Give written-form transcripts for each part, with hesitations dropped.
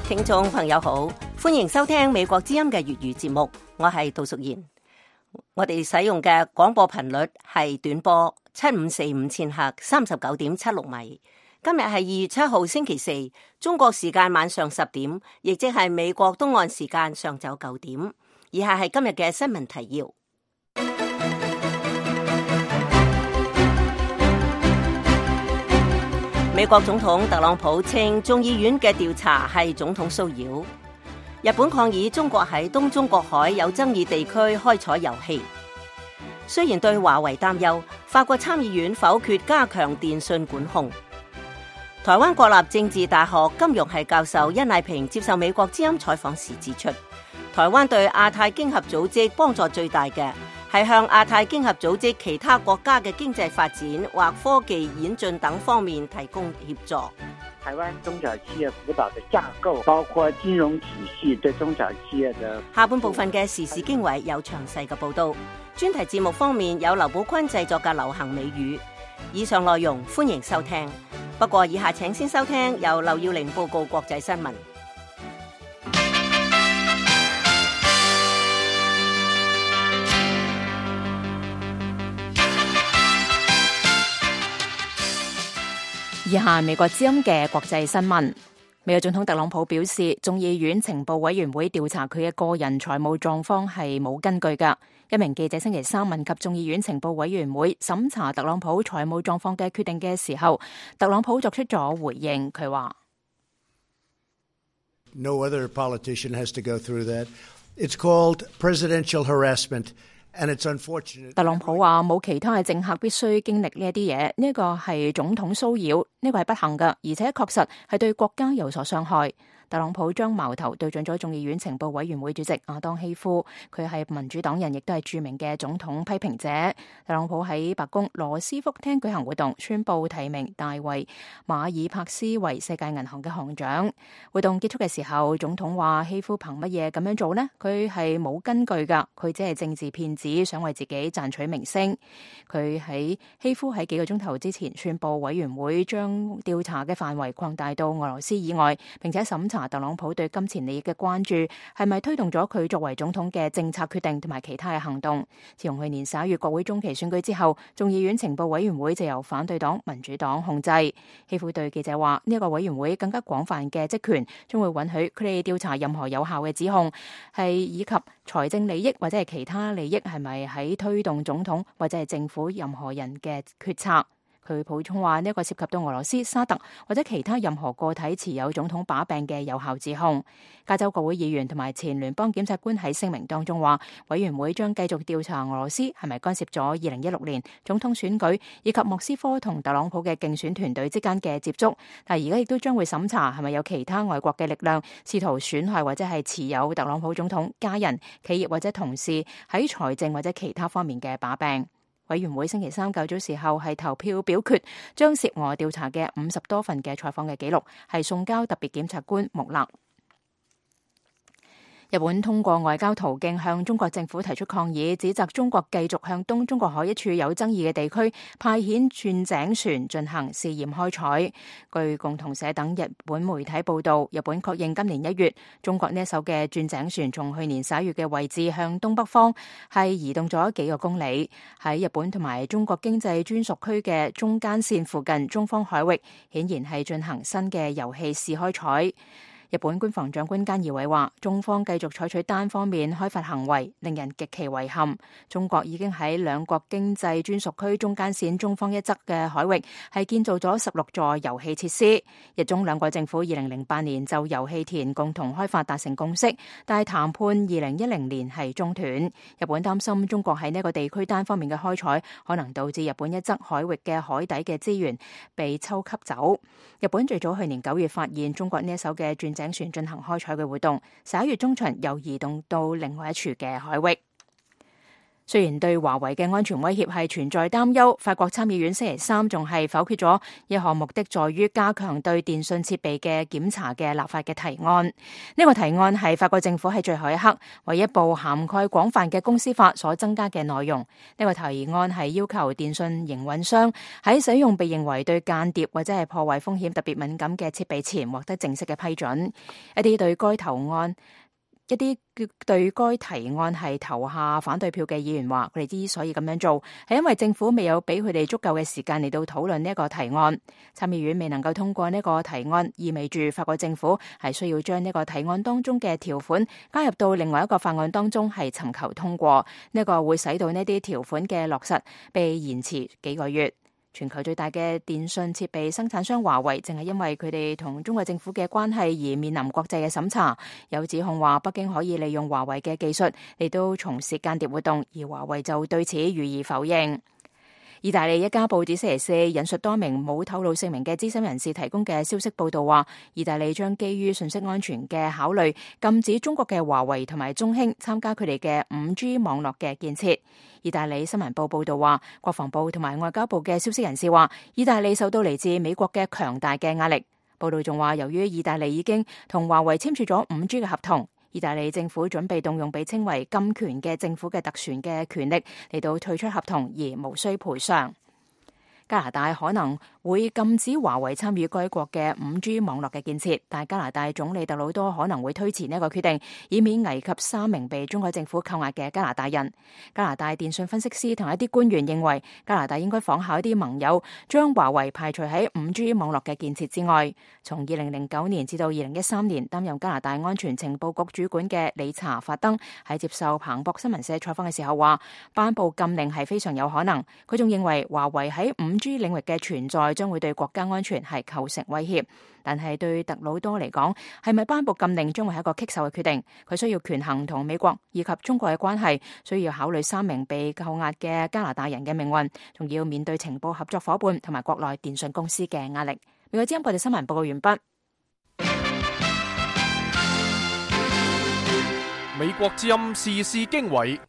聽眾朋友好，歡迎收聽美國之音嘅粵語節目，我係杜淑賢。我哋使用嘅廣播頻率係短波7545千赫39.76米。今日係2月7號星期四，中國時間晚上10點，亦即係美國東岸時間上晝9點。以下係今日嘅新聞提要。美國總統特朗普稱眾議院嘅調查係總統騷擾。日本抗議中國喺東中國海有爭議地區開採油氣。雖然對華為擔憂，法國參議院否決加強電訊管控。台灣國立政治大學金融系教授殷麗萍接受美國之音採訪時指出，台灣對亞太經合組織幫助最大嘅係向亞太經合組織其他國家嘅經濟發展或科技演進等方面提供協助。 台灣中小企業輔導的架構包括金融體系對中小企業的。 下半部分嘅時事經緯有詳細嘅報道。專題節目方面有劉寶坤製作嘅流行美語。以上內容歡迎收聽。不過以下請先收聽由劉耀玲報告國際新聞。 以下美國之音嘅國際新聞。美國總統特朗普表示，眾議院情報委員會調查佢嘅個人財務狀況係冇根據㗎。一名記者星期三問及眾議院情報委員會審查特朗普財務狀況嘅決定嘅時候，特朗普作出咗回應。佢話 ：No other politician has to go through that. It's called presidential harassment, and it's unfortunate. 特朗普話冇其他嘅政客必須經歷呢一啲嘢，呢個係總統騷擾，呢個係不幸㗎，而且確實係對國家有所傷害。特朗普將矛頭對準咗眾議院情報委員會主席亞當希夫，佢係民主黨人，亦都係著名嘅總統批評者。特朗普喺白宮羅斯福廳舉行活動，宣布提名大衛馬爾帕斯為世界銀行嘅行長。活動結束嘅時候，總統話希夫憑乜嘢咁樣做呢？佢係冇根據㗎，佢只係政治騙子，想為自己賺取名聲。希夫喺幾個鐘頭之前宣布，委員會將調查嘅範圍擴大到俄羅斯以外，並且審查特朗普對金錢利益嘅關注係咪推動咗佢作為總統嘅政策決定同埋其他嘅行動。自從去年11月國會中期選舉之後，眾議院情報委員會就由反對黨民主黨控制。希夫對記者話，呢一個委員會更加廣泛嘅職權將會允許佢哋調查任何有效嘅指控，係以及財政利益或者係其他利益係咪喺推動總統或者係政府任何人嘅決策。佢補充話，呢一個涉及到俄羅斯、沙特或者其他任何個體持有總統把柄嘅有效指控。加州國會議員同埋前聯邦檢察官喺聲明當中話，委員會將繼續調查俄羅斯係咪干涉咗2016年總統選舉以及莫斯科同特朗普嘅競選團隊之間嘅接觸，但係而家亦都將會審查係咪有其他外國嘅力量試圖損害或者係持有特朗普總統家人、企業或者同事喺財政或者其他方面嘅把柄。委員會星期三較早時候係投票表決，將涉俄調查嘅50多份嘅採訪嘅記錄係送交特別檢察官穆勒。日本通過外交途徑向中國政府提出抗議，指責中國繼續向東中國海一處有爭議嘅地區派遣鑽井船進行試驗開採。據共同社等日本媒體報道，日本確認今年1月，中國呢一艘嘅鑽井船從去年11月嘅位置向東北方係移動咗幾個公里，喺日本同埋中國經濟專屬區嘅中間線附近中方海域，顯然係進行新嘅油氣試開採。日本官房長官菅義偉話，中方繼續採取單方面開發行為，令人極其遺憾。中國已經喺兩國經濟專屬區中間線中方一側嘅海域係建造咗16座油氣設施。日中兩國政府2008年就油氣田共同開發達成共識，但係談判2010年係中斷。日本擔心中國喺呢個地區單方面嘅開採可能導致日本一側海域嘅海底嘅資源被抽吸走。日本最早去年9月發現中國呢一艘嘅鑽井船進行開採嘅活動，11月中旬又移動到另外一處嘅海域。 雖然對華為嘅安全威脅係存在擔憂，法國參議院星期三仲係否決咗一項目的在於加強對電訊設備嘅檢查嘅立法嘅提案。呢個提案係法國政府喺最後一刻為一部涵蓋廣泛嘅公司法所增加嘅內容。呢個提案係要求電訊營運商喺使用被認為對間諜或者係破壞風險特別敏感嘅設備前獲得正式嘅批准。一啲對該提案係投下反對票嘅議員話，佢哋之所以咁樣做，係因為政府未有俾佢哋足夠嘅時間嚟到討論呢一個提案。參議院未能夠通過呢個提案，意味住法國政府係需要將呢個提案當中嘅條款加入到另外一個法案當中，係尋求通過。呢個會使到呢啲條款嘅落實被延遲幾個月。全球最大嘅電訊設備生產商華為，正係因為佢哋同中國政府嘅關係而面臨國際嘅審查。有指控話北京可以利用華為嘅技術嚟到從事間諜活動，而華為就對此予以否認。意大利一家報紙星期四引述多名冇透露姓名嘅資深人士提供嘅消息報道話，意大利將基於信息安全嘅考慮，禁止中國嘅華為同埋中興參加佢哋嘅 5G 網絡嘅建設。意大利新聞報報道話，國防部同埋外交部嘅消息人士話，意大利受到嚟自美國嘅強大嘅壓力。報道仲話，由於意大利已經同華為簽署咗 5G 嘅合同，意大利政府準備動用被稱為金權嘅政府嘅特權嘅權力嚟到退出合同，而無需賠償。加拿大可能會禁止華為參與該國嘅 5G 網絡嘅建設，但加拿大總理特魯多可能會推遲呢個決定，以免危及3名被中國政府扣押嘅加拿大人。加拿大電訊分析師同一啲官員認為，加拿大應該仿效一啲盟友，將華為排除喺 5G 網絡嘅建設之外。從2009年至到2013年擔任加拿大安全情報局主管嘅理查法登喺接受彭博新聞社採訪嘅時候話，頒布禁令係非常有可能。佢仲認為華為喺 5G 領域嘅存在將會對國家安全係構成威脅，但係對特魯多嚟講，係咪頒布禁令將會係一個棘手嘅決定。佢需要權衡同美國以及中國嘅關係，需要考慮3名被扣押嘅加拿大人嘅命運，仲要面對情報合作夥伴同埋國內電訊公司嘅壓力。美國之音報道新聞報告完畢。 美國之音時事經緯，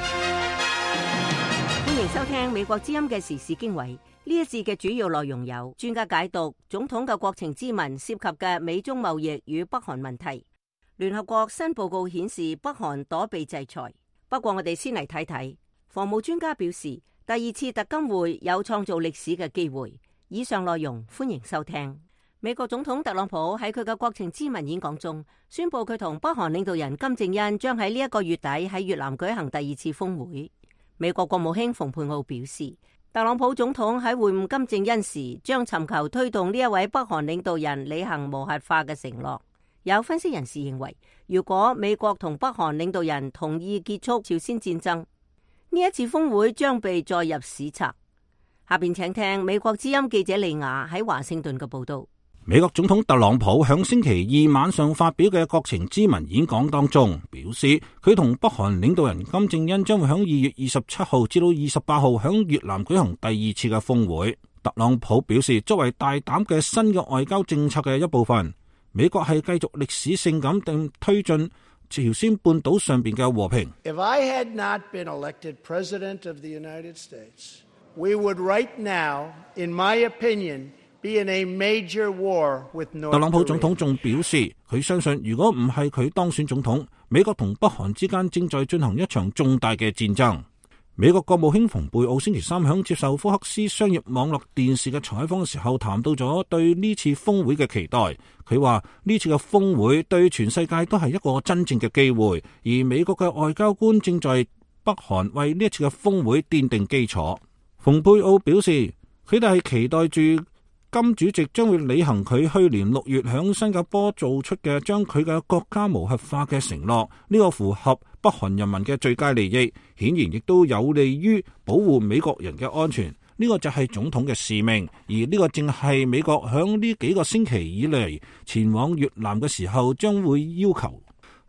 歡迎收聽美國之音嘅時事經緯。呢一節嘅主要內容有：專家解讀總統嘅國情咨文涉及嘅美中貿易與北韓問題；聯合國新報告顯示北韓躲避制裁。不過我哋先嚟睇睇，防務專家表示第2次特金會有創造歷史嘅機會。以上內容歡迎收聽。美國總統特朗普喺佢嘅國情咨文演講中宣布，佢同北韓領導人金正恩將喺呢一個月底喺越南舉行第2次峰會。美國國務卿蓬佩奧表示，特朗普總統喺會晤金正恩時，將尋求推動呢一位北韓領導人履行無核化嘅承諾。有分析人士認為，如果美國同北韓領導人同意結束朝鮮戰爭，呢一次峰會將被載入史冊。下邊請聽美國之音記者利亞喺華盛頓嘅報道。 美國總統特朗普響星期二晚上發表嘅國情咨文演講當中表示，佢同北韓領導人金正恩將會響2月27號至到28號響越南舉行第2次嘅峰會。特朗普表示，作為大膽嘅新嘅外交政策嘅一部分，美國係繼續歷史性咁定推進朝鮮半島上邊嘅和平。 If I had not been elected president of the United States, we would right now, in my opinion, be in a major war with North Korea. 特朗普總統仲表示，佢相信如果唔係佢當選總統，美國同北韓之間正在進行一場重大嘅戰爭。美國國務卿蓬佩奧星期三響接受福克斯商業網絡電視嘅採訪嘅時候，談到咗對呢次峰會嘅期待。佢話呢次嘅峰會對全世界都係一個真正嘅機會，而美國嘅外交官正在北韓為呢一次嘅峰會奠定基礎。蓬佩奧表示，佢哋係期待住金主席將會履行佢去年6月響新加坡做出嘅將佢嘅國家無核化嘅承諾，呢個符合北韓人民嘅最佳利益，顯然亦都有利於保護美國人嘅安全。呢個就係總統嘅使命，而呢個正係美國響呢幾個星期以嚟前往越南嘅時候將會要求。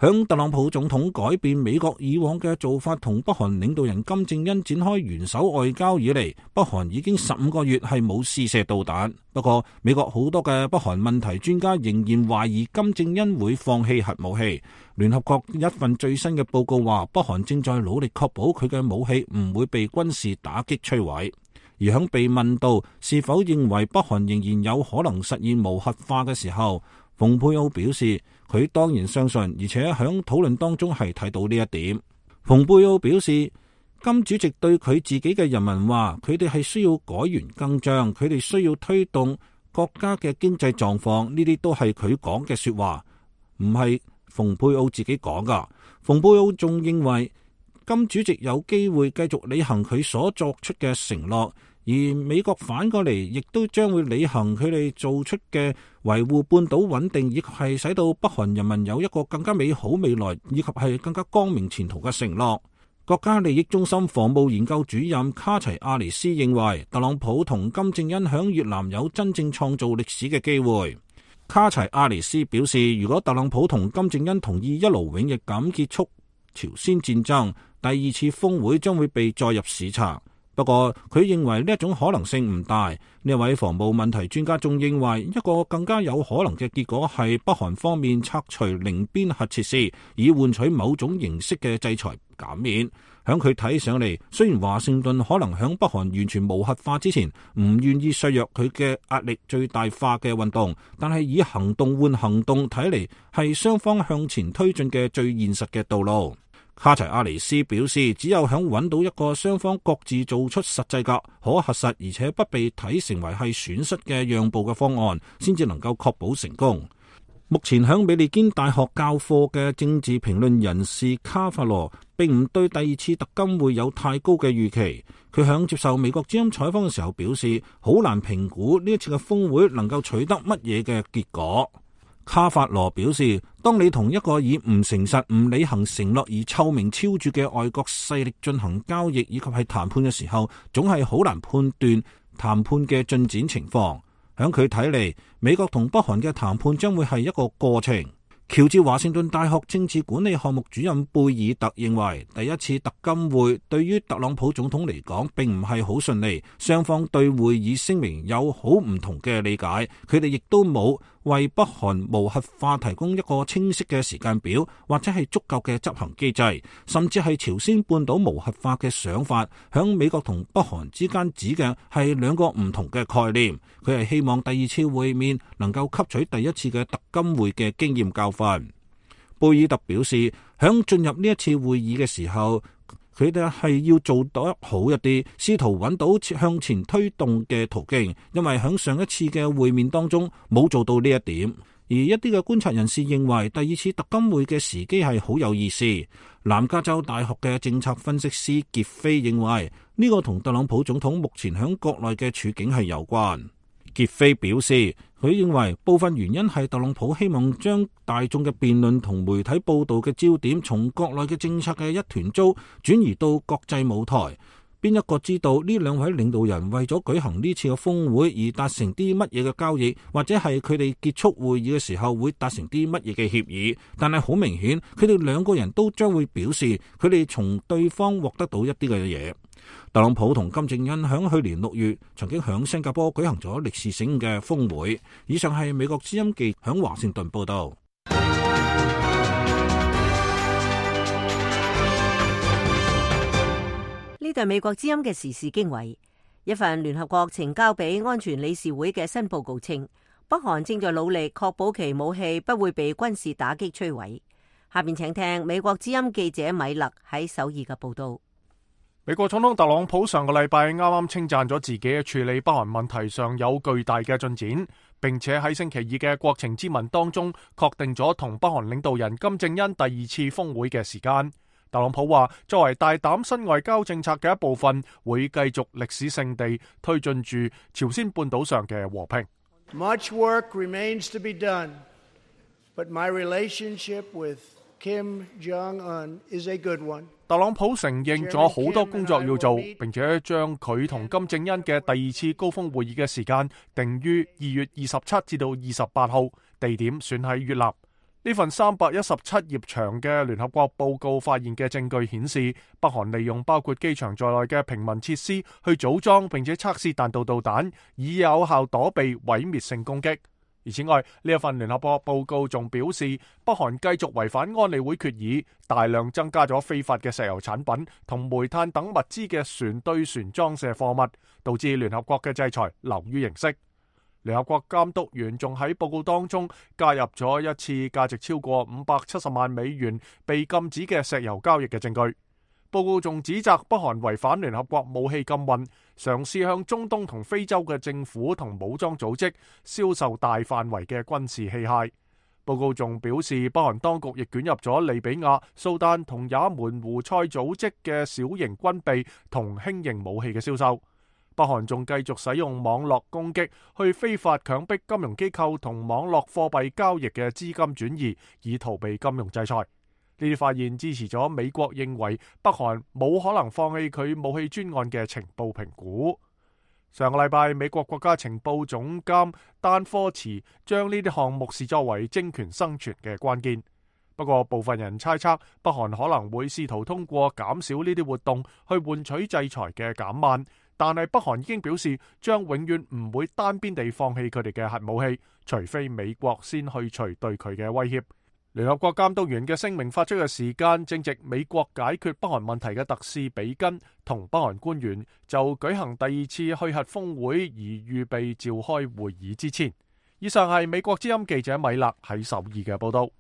響特朗普總統改變美國以往嘅做法，同北韓領導人金正恩展開元首外交以嚟，北韓已經15個月係冇試射導彈。不過，美國好多嘅北韓問題專家仍然懷疑金正恩會放棄核武器。聯合國一份最新嘅報告話，北韓正在努力確保佢嘅武器唔會被軍事打擊摧毀。而響被問到是否認為北韓仍然有可能實現無核化嘅時候，蓬佩奧表示佢當然相信，而且響討論當中係睇到呢一點。蓬佩奧表示，金主席對佢自己嘅人民話，佢哋係需要改弦更張，佢哋需要推動國家嘅經濟狀況，呢啲都係佢講嘅說話，唔係蓬佩奧自己講噶。蓬佩奧仲認為金主席有機會繼續履行佢所作出嘅承諾，而美國反過嚟亦都將會履行佢哋做出嘅維護半島穩定，以及係使到北韓人民有一個更加美好未來，以及係更加光明前途嘅承諾。國家利益中心防務研究主任卡齊亞尼斯認為，特朗普同金正恩響越南有真正創造歷史嘅機會。卡齊亞尼斯表示，如果特朗普同金正恩同意一勞永逸咁結束朝鮮戰爭，第二次峰會將會被載入史冊。不過佢認為呢一種可能性唔大。呢位防務問題專家仲認為，一個更加有可能嘅結果係北韓方面拆除寧邊核設施，以換取某種形式嘅制裁減免。響佢睇上嚟，雖然華盛頓可能響北韓完全無核化之前唔願意削弱佢嘅壓力最大化嘅運動，但係以行動換行動，睇嚟係雙方向前推進嘅最現實嘅道路。卡齊亞尼斯表示，只有響揾到一個雙方各自做出實際嘅可核實，而且不被睇成為係損失嘅讓步嘅方案，先至能夠確保成功。目前響美利堅大學教課嘅政治評論人士卡法羅並唔對第二次特金會有太高嘅預期。佢響接受美國之音採訪嘅時候表示，好難評估呢一次嘅峰會能夠取得乜嘢嘅結果。卡法羅表示，當你同一個以唔誠實、唔履行承諾而臭名昭著嘅外國勢力進行交易以及係談判嘅時候，總係好難判斷談判嘅進展情況。響佢睇嚟，美國同北韓嘅談判將會係一個過程。喬治華盛頓大學政治管理項目主任貝爾特認為，第一次特金會對於特朗普總統嚟講並唔係好順利，雙方對會議聲明有好唔同嘅理解，佢哋亦都冇為北韓無核化提供一個清晰嘅時間表，或者係足夠嘅執行機制，甚至係朝鮮半島無核化嘅想法，響美國同北韓之間指嘅係兩個唔同嘅概念。佢係希望第二次會面能夠吸取第一次嘅特金會嘅經驗教訓。貝爾特表示，響進入呢一次會議嘅時候，佢哋係要做得好一啲，試圖揾到向前推動嘅途徑，因為響上一次嘅會面當中冇做到呢一點。而一啲嘅觀察人士認為，第二次特金會嘅時機係好有意思。南加州大學嘅政策分析師傑菲認為，呢個同特朗普總統目前響國內嘅處境係有關。傑菲表示，佢認為部分原因係特朗普希望將大眾嘅辯論同媒體報道嘅焦點從國內嘅政策嘅一團糟轉移到國際舞台。邊一個知道呢兩位領導人為咗舉行呢次嘅峰會而達成啲乜嘢嘅交易，或者係佢哋結束會議嘅時候會達成啲乜嘢嘅協議？但係好明顯，佢哋兩個人都將會表示佢哋從對方獲得到一啲嘅嘢。特朗普同金正恩響去年6月曾經響新加坡舉行咗歷史性嘅峰會。以上係美國之音記響華盛頓報道。 呢度美國之音嘅時事經緯，一份聯合國呈交俾安全理事會嘅新報告稱，北韓正在努力確保其武器不會被軍事打擊摧毀。下邊請聽美國之音記者米勒喺首爾嘅報道。 美國總統特朗普上個禮拜啱啱稱讚咗自己喺處理北韓問題上有巨大嘅進展，並且喺星期二嘅國情咨文當中確定咗同北韓領導人金正恩第二次峰會嘅時間。特朗普話，作為大膽新外交政策嘅一部分，會繼續歷史性地推進住朝鮮半島上嘅和平。 Much work remains to be done, but my relationship with Kim Jong-un is a good one. 特朗普承認咗好多工作要做，並且將佢同金正恩嘅第二次高峰會議嘅時間定於2月27至到28號，地點選喺越南。 呢份317頁長嘅聯合國報告發現嘅證據顯示，北韓利用包括機場在內嘅平民設施去組裝並且測試彈道導彈，以有效躲避毀滅性攻擊。而此外，呢一份聯合國報告仲表示，北韓繼續違反安理會決議，大量增加咗非法嘅石油產品同煤炭等物資嘅船對船裝卸貨物，導致聯合國嘅制裁流於形式。聯合國監督員仲喺報告當中加入咗一次價值超過570萬美元被禁止嘅石油交易嘅證據。報告仲指責北韓違反聯合國武器禁運，嘗試向中東同非洲嘅政府同武裝組織銷售大範圍嘅軍事器械。報告仲表示，北韓當局亦捲入咗利比亞、蘇丹同也門胡塞組織嘅小型軍備同輕型武器嘅銷售。北韓仲繼續使用網絡攻擊去非法強迫金融機構同網絡貨幣交易嘅資金轉移，以逃避金融制裁。呢啲發現支持咗美國認為北韓冇可能放棄佢武器專案嘅情報評估。上個禮拜，美國國家情報總監丹科茨將呢啲項目視作為政權生存嘅關鍵。不過，部分人猜測北韓可能會試圖通過減少呢啲活動去換取制裁嘅減慢。但係北韓已經表示將永遠唔會單邊地放棄佢哋嘅核武器，除非美國先去除對佢嘅威脅。聯合國監督員嘅聲明發出嘅時間正值美國解決北韓問題嘅特使比根同北韓官員就舉行第2次去核峰會而預備召開會議之前。以上係美國之音記者米勒喺首爾嘅報道。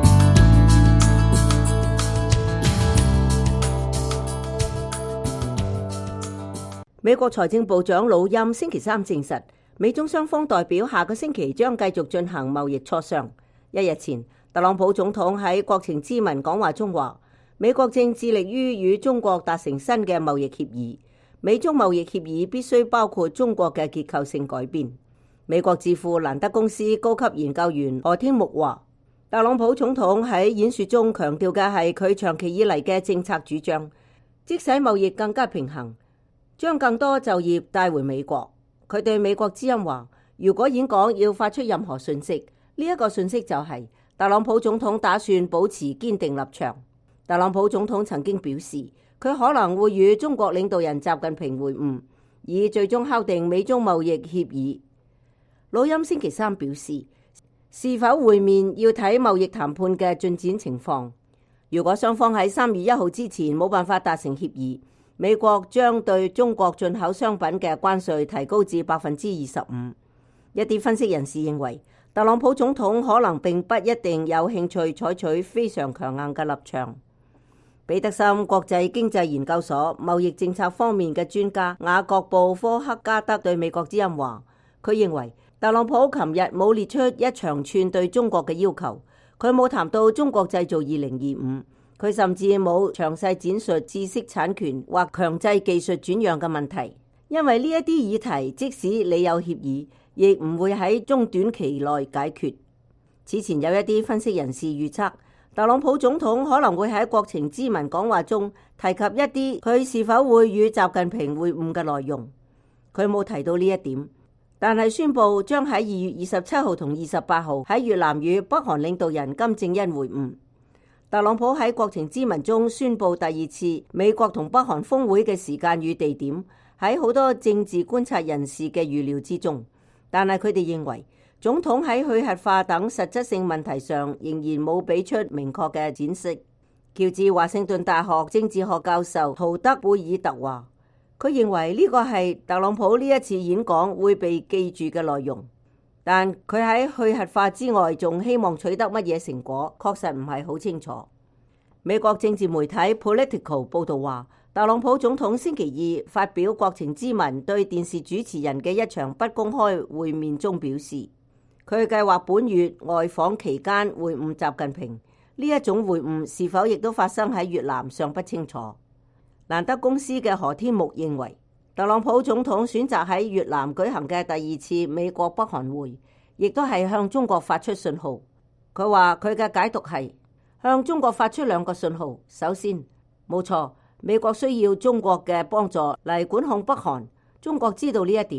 美國財政部長魯欽星期三證實，美中雙方代表下個星期將繼續進行貿易磋商。一日前，特朗普總統喺國情咨文講話中話，美國正致力於與中國達成新嘅貿易協議，美中貿易協議必須包括中國嘅結構性改變。美國智庫蘭德公司高級研究員何天木話，特朗普總統喺演說中強調嘅係佢長期以嚟嘅政策主張，即使貿易更加平衡，將更多就業帶回美國。佢對美國之音話，如果演講要發出任何訊息，呢一個訊息就係特朗普總統打算保持堅定立場。特朗普總統曾經表示，佢可能會與中國領導人習近平會晤，以最終敲定美中貿易協議。魯欽星期三表示，是否會面要睇貿易談判嘅進展情況。如果雙方喺3月1號之前冇辦法達成協議，美國將對中國進口商品嘅關稅提高至25%。一啲分析人士認為，特朗普總統可能並不一定有興趣採取非常強硬嘅立場。彼得森國際經濟研究所貿易政策方面嘅專家雅各布科克加德對美國之音話，佢認為特朗普琴日冇列出一長串對中國嘅要求，佢冇談到中國製造2025，佢甚至冇詳細展述知識產權或強制技術轉讓嘅問題，因為呢一啲議題即使你有協議，亦唔會喺中短期內解決。此前有一啲分析人士預測，特朗普總統可能會喺國情咨文講話中提及一啲佢是否會與習近平會晤嘅內容，佢冇提到呢一點。但係宣布將喺2月27號同28號喺越南與北韓領導人金正恩會晤。特朗普喺國情咨文中宣布第2次美國同北韓峰會嘅時間與地點，喺好多政治觀察人士嘅預料之中。但係佢哋認為，總統喺去核化等實質性問題上仍然冇俾出明確嘅展示。喬治華盛頓大學政治學教授陶德貝爾特話，佢認為呢個係特朗普呢一次演講會被記住嘅內容，但佢喺去核化之外仲希望取得乜嘢成果，確實唔係好清楚。美國政治媒體 Politico 報道話，特朗普總統星期二發表國情咨文對電視主持人嘅一場不公開會面中表示，佢計劃本月外訪期間會晤習近平。呢一種會晤是否亦都發生喺越南尚不清楚。蘭德公司嘅何天木認為，特朗普總統選擇喺越南舉行嘅第2次美國北韓會，亦都係向中國發出信號。佢話佢嘅解讀係向中國發出2個信號。首先，冇錯，美國需要中國嘅幫助嚟管控北韓，中國知道呢一點，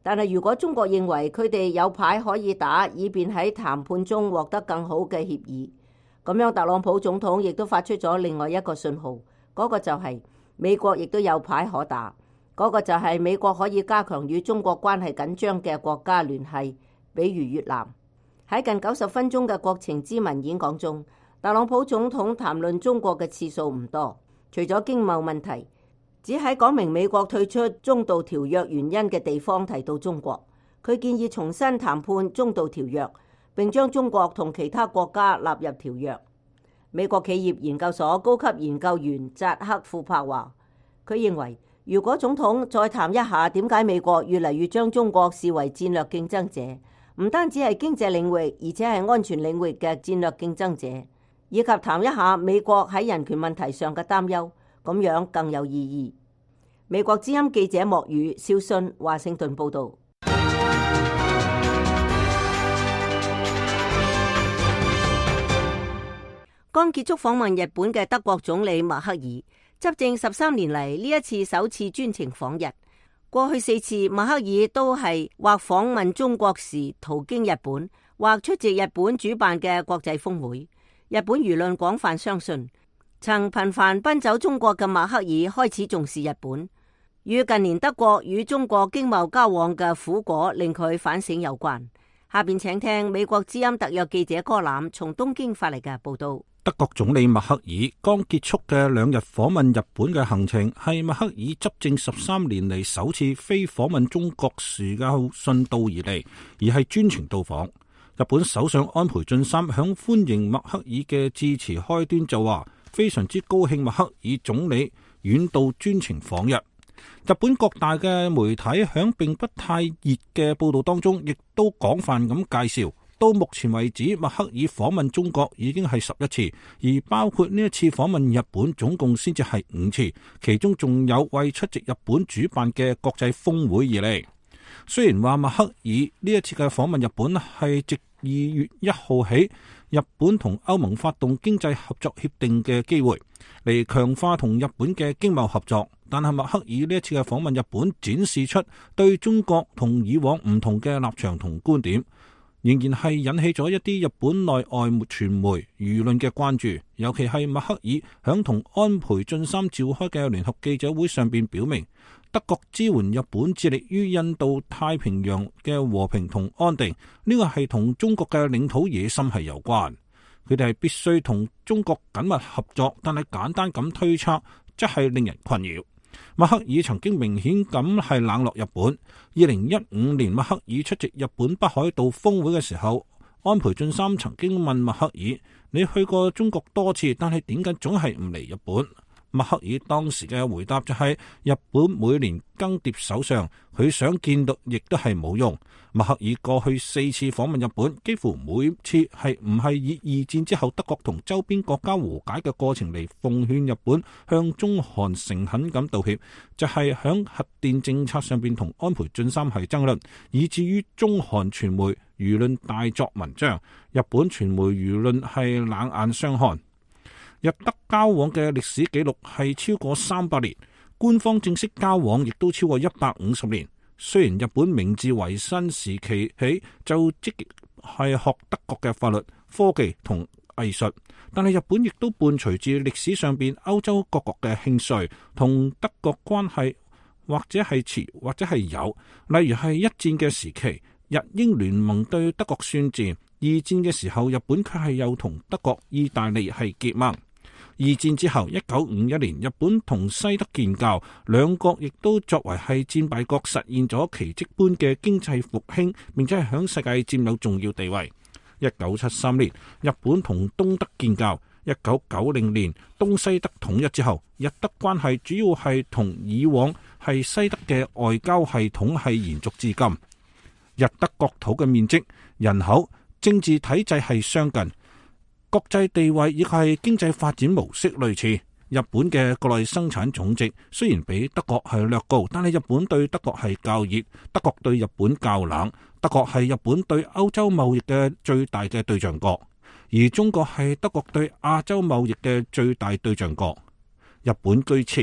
但係如果中國認為佢哋有牌可以打，以便喺談判中獲得更好嘅協議，咁樣特朗普總統亦都發出咗另外一個信號，嗰個就係美國亦都有牌可打，嗰個就係美國可以加強與中國關係緊張嘅國家聯繫，比如越南。喺近90分鐘嘅國情咨文演講中，特朗普總統談論中國嘅次數唔多，除咗經貿問題，只喺講明美國退出中導條約原因嘅地方提到中國。佢建議重新談判中導條約，並將中國同其他國家納入條約。美國企業研究所高級研究員扎克庫珀話，佢認為如果總統再談一下點解美國越嚟越將中國視為戰略競爭者，唔單止係經濟領域，而且係安全領域嘅戰略競爭者，以及談一下美國喺人權問題上嘅擔憂，咁樣更有意義。美國之音記者莫宇肖遜華盛頓報道。剛結束訪問日本嘅德國總理默克爾，執政13年嚟呢一次首次專程訪日。過去4次默克爾都係或訪問中國時途經日本，或出席日本主辦嘅國際峰會。日本輿論廣泛相信，曾頻繁奔走中國嘅默克爾開始重視日本，與近年德國與中國經貿交往嘅苦果令佢反省有關。下邊請聽美國之音特約記者柯南從東京發嚟嘅報道。 德國總理默克爾剛結束嘅2日訪問日本嘅行程，係默克爾執政13年嚟首次非訪問中國時嘅順道而嚟，而係專程到訪。日本首相安倍晉三響歡迎默克爾嘅致辭開端就話，非常之高興默克爾總理遠道專程訪日。日本各大嘅媒體響並不太熱嘅報道當中，亦都廣泛咁介紹。到目前為止，默克爾訪問中國已經係11次，而包括呢一次訪問日本，總共先至係5次，其中仲有為出席日本主辦嘅國際峰會而嚟。雖然話默克爾呢一次嘅訪問日本係藉2月1號起，日本同歐盟發動經濟合作協定嘅機會，嚟強化同日本嘅經貿合作，但係默克爾呢一次嘅訪問日本，展示出對中國同以往唔同嘅立場同觀點。仍然係引起咗一啲日本內外傳媒輿論嘅關注，尤其係默克爾響同安倍晉三召開嘅聯合記者會上邊表明，德國支援日本致力於印度太平洋嘅和平同安定，呢個係同中國嘅領土野心係有關。佢哋係必須同中國緊密合作，但係簡單咁推測則係令人困擾。默克爾曾經明顯咁係冷落日本。2015年默克爾出席日本北海道峰會嘅時候，安倍晉三曾經問默克爾，你去過中國多次，但係點解總係唔嚟日本？默克爾當時嘅回答就係，日本每年更迭首相，佢想見到亦都係冇用。默克爾過去4次訪問日本，幾乎每次係唔係以2戰之後德國同周邊國家和解嘅過程嚟奉勸日本向中韓誠懇咁道歉，就係響核電政策上邊同安倍晉三係爭論，以至於中韓傳媒輿論大作文章，日本傳媒輿論係冷眼相看。日德交往嘅歷史記錄係超過300年，官方正式交往亦都超過150年。雖然日本明治維新時期起就積極係學德國嘅法律、科技同藝術，但係日本亦都伴隨住歷史上邊歐洲各國嘅興衰，同德國關係或者係遲或者係有。例如係1戰嘅時期，日英聯盟對德國宣戰；2戰嘅時候，日本卻係又同德國、意大利係結盟。2戰之後，1951年日本同西德建交，兩國亦都作為係戰敗國，實現咗奇蹟般嘅經濟復興，並且係響世界佔有重要地位。1973年日本同東德建交，1990年東西德統一之後，日德關係主要係同以往係西德嘅外交系統係延續至今。日德國土嘅面積、人口、政治體制係相近。國際地位亦係經濟發展模式類似。日本嘅國內生產總值雖然比德國係略高，但係日本對德國係較熱，德國對日本較冷。德國係日本對歐洲貿易嘅最大嘅對象國，而中國係德國對亞洲貿易嘅最大對象國。日本據詞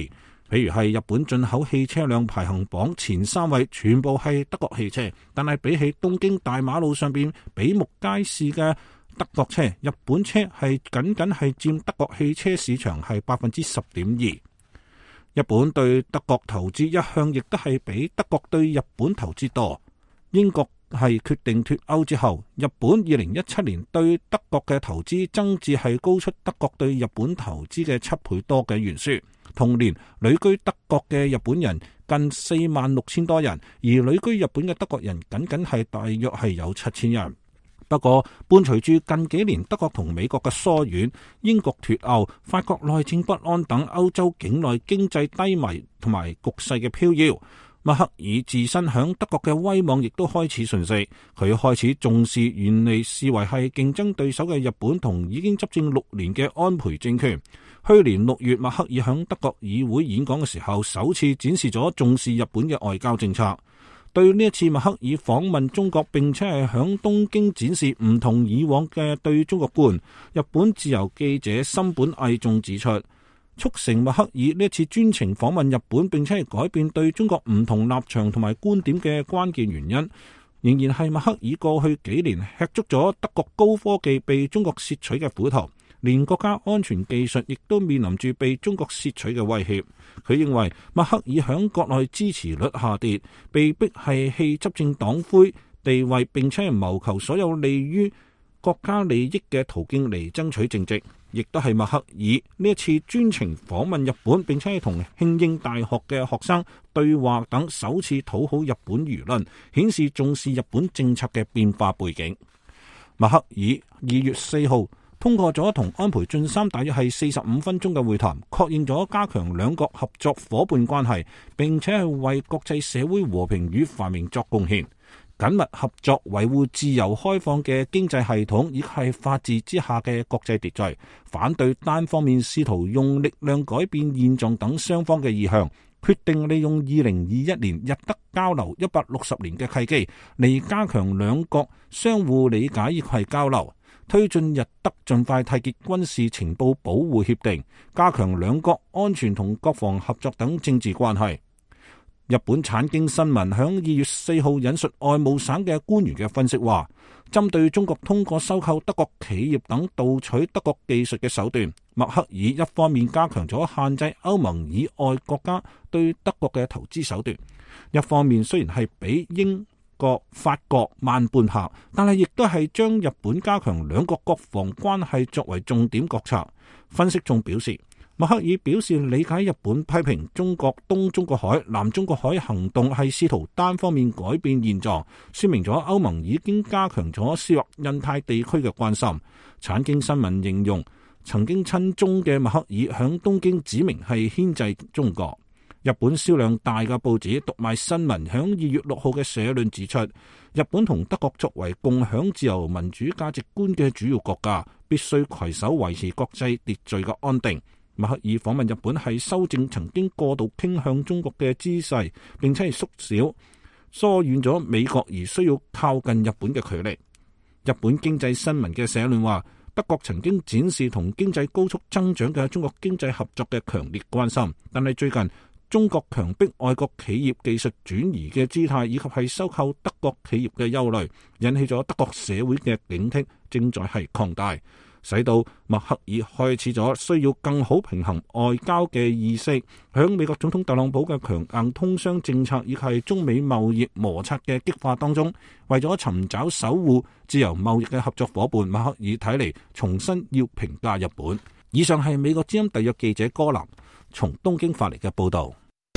譬如係日本進口汽車輛排行榜前3位全部係德國汽車，但係比起東京大馬路上邊比目皆是嘅德國車，日本車係僅僅係佔德國汽車市場係10.2%。日本對德國投資一向亦都係比德國對日本投資多。英國係決定脫歐之後，日本2017年對德國嘅投資增至係高出德國對日本投資嘅7倍多嘅懸殊。同年旅居德國嘅日本人近46,000多人，而旅居日本嘅德國人僅僅係大約係有7,000人。不過伴隨住近幾年德國同美國嘅疏遠、英國脫歐、法國內政不安等歐洲境內經濟低迷同埋局勢嘅飄搖，默克爾自身響德國嘅威望亦都開始順勢。佢開始重視原嚟視為係競爭對手嘅日本同已經執政6年嘅安倍政權。去年6月，默克爾響德國議會演講嘅時候，首次展示咗重視日本嘅外交政策。對呢一次默克爾訪問中國，並且係響東京展示唔同以往嘅對中國觀，日本自由記者森本毅仲指出，促成默克爾呢一次專程訪問日本，並且係改變對中國唔同立場同埋觀點嘅關鍵原因，仍然係默克爾過去幾年吃足咗德國高科技被中國竊取嘅苦頭，連國家安全技術亦都面臨住被中國竊取嘅威脅。佢認為默克爾響國內支持率下跌，被逼係棄執政黨魁地位，並且係謀求所有利於國家利益嘅途徑嚟爭取政績，亦都係默克爾呢一次專程訪問日本，並且係同慶應大學嘅學生對話等首次討好日本輿論，顯示重視日本政策嘅變化背景。默克爾2月4號通過咗同安倍晉三大約係45分鐘嘅會談，確認咗加強兩國合作夥伴關係，並且係為國際社會和平與繁榮作貢獻，緊密合作維護自由開放嘅經濟系統，以及係法治之下嘅國際秩序，反對單方面試圖用力量改變現狀等雙方嘅意向，決定利用2021年日德交流160年嘅契機嚟加強兩國相互理解以及係交流，推進日德盡快締結軍事情報保護協定，加強兩國安全同國防合作等政治關係。日本產經新聞響2月4號引述外務省嘅官員嘅分析話，針對中國通過收購德國企業等盜取德國技術嘅手段，默克爾一方面加強咗限制歐盟以外國家對德國嘅投資手段，一方面雖然係比英國、法國慢半拍，但係亦都係將日本加強兩國國防關係作為重點國策。分析仲表示，默克爾表示理解日本批評中國東中國海、南中國海行動係試圖單方面改變現狀，說明咗歐盟已經加強咗涉入印太地區嘅關心。產經新聞形容，曾經親中嘅默克爾響東京指明係牽制中國。日本銷量大嘅報紙讀賣新聞響2月6號嘅社論指出，日本同德國作為共享自由民主價值觀嘅主要國家，必須攜手維持國際秩序嘅安定。默克爾訪問日本係修正曾經過度傾向中國嘅姿勢，並且係縮小疏遠咗美國而需要靠近日本嘅距離。日本經濟新聞嘅社論話，德國曾經展示同經濟高速增長嘅中國經濟合作嘅強烈關心，但係最近中國強迫外國企業技術轉移嘅姿態，以及係收購德國企業嘅憂慮，引起咗德國社會嘅警惕正在係擴大，使到默克爾開始咗需要更好平衡外交嘅意識。響美國總統特朗普嘅強硬通商政策以及係中美貿易摩擦嘅激化當中，為咗尋找守護自由貿易嘅合作夥伴，默克爾睇嚟重新要評價日本。以上係美國之音特約記者柯南從東京發嚟嘅報道。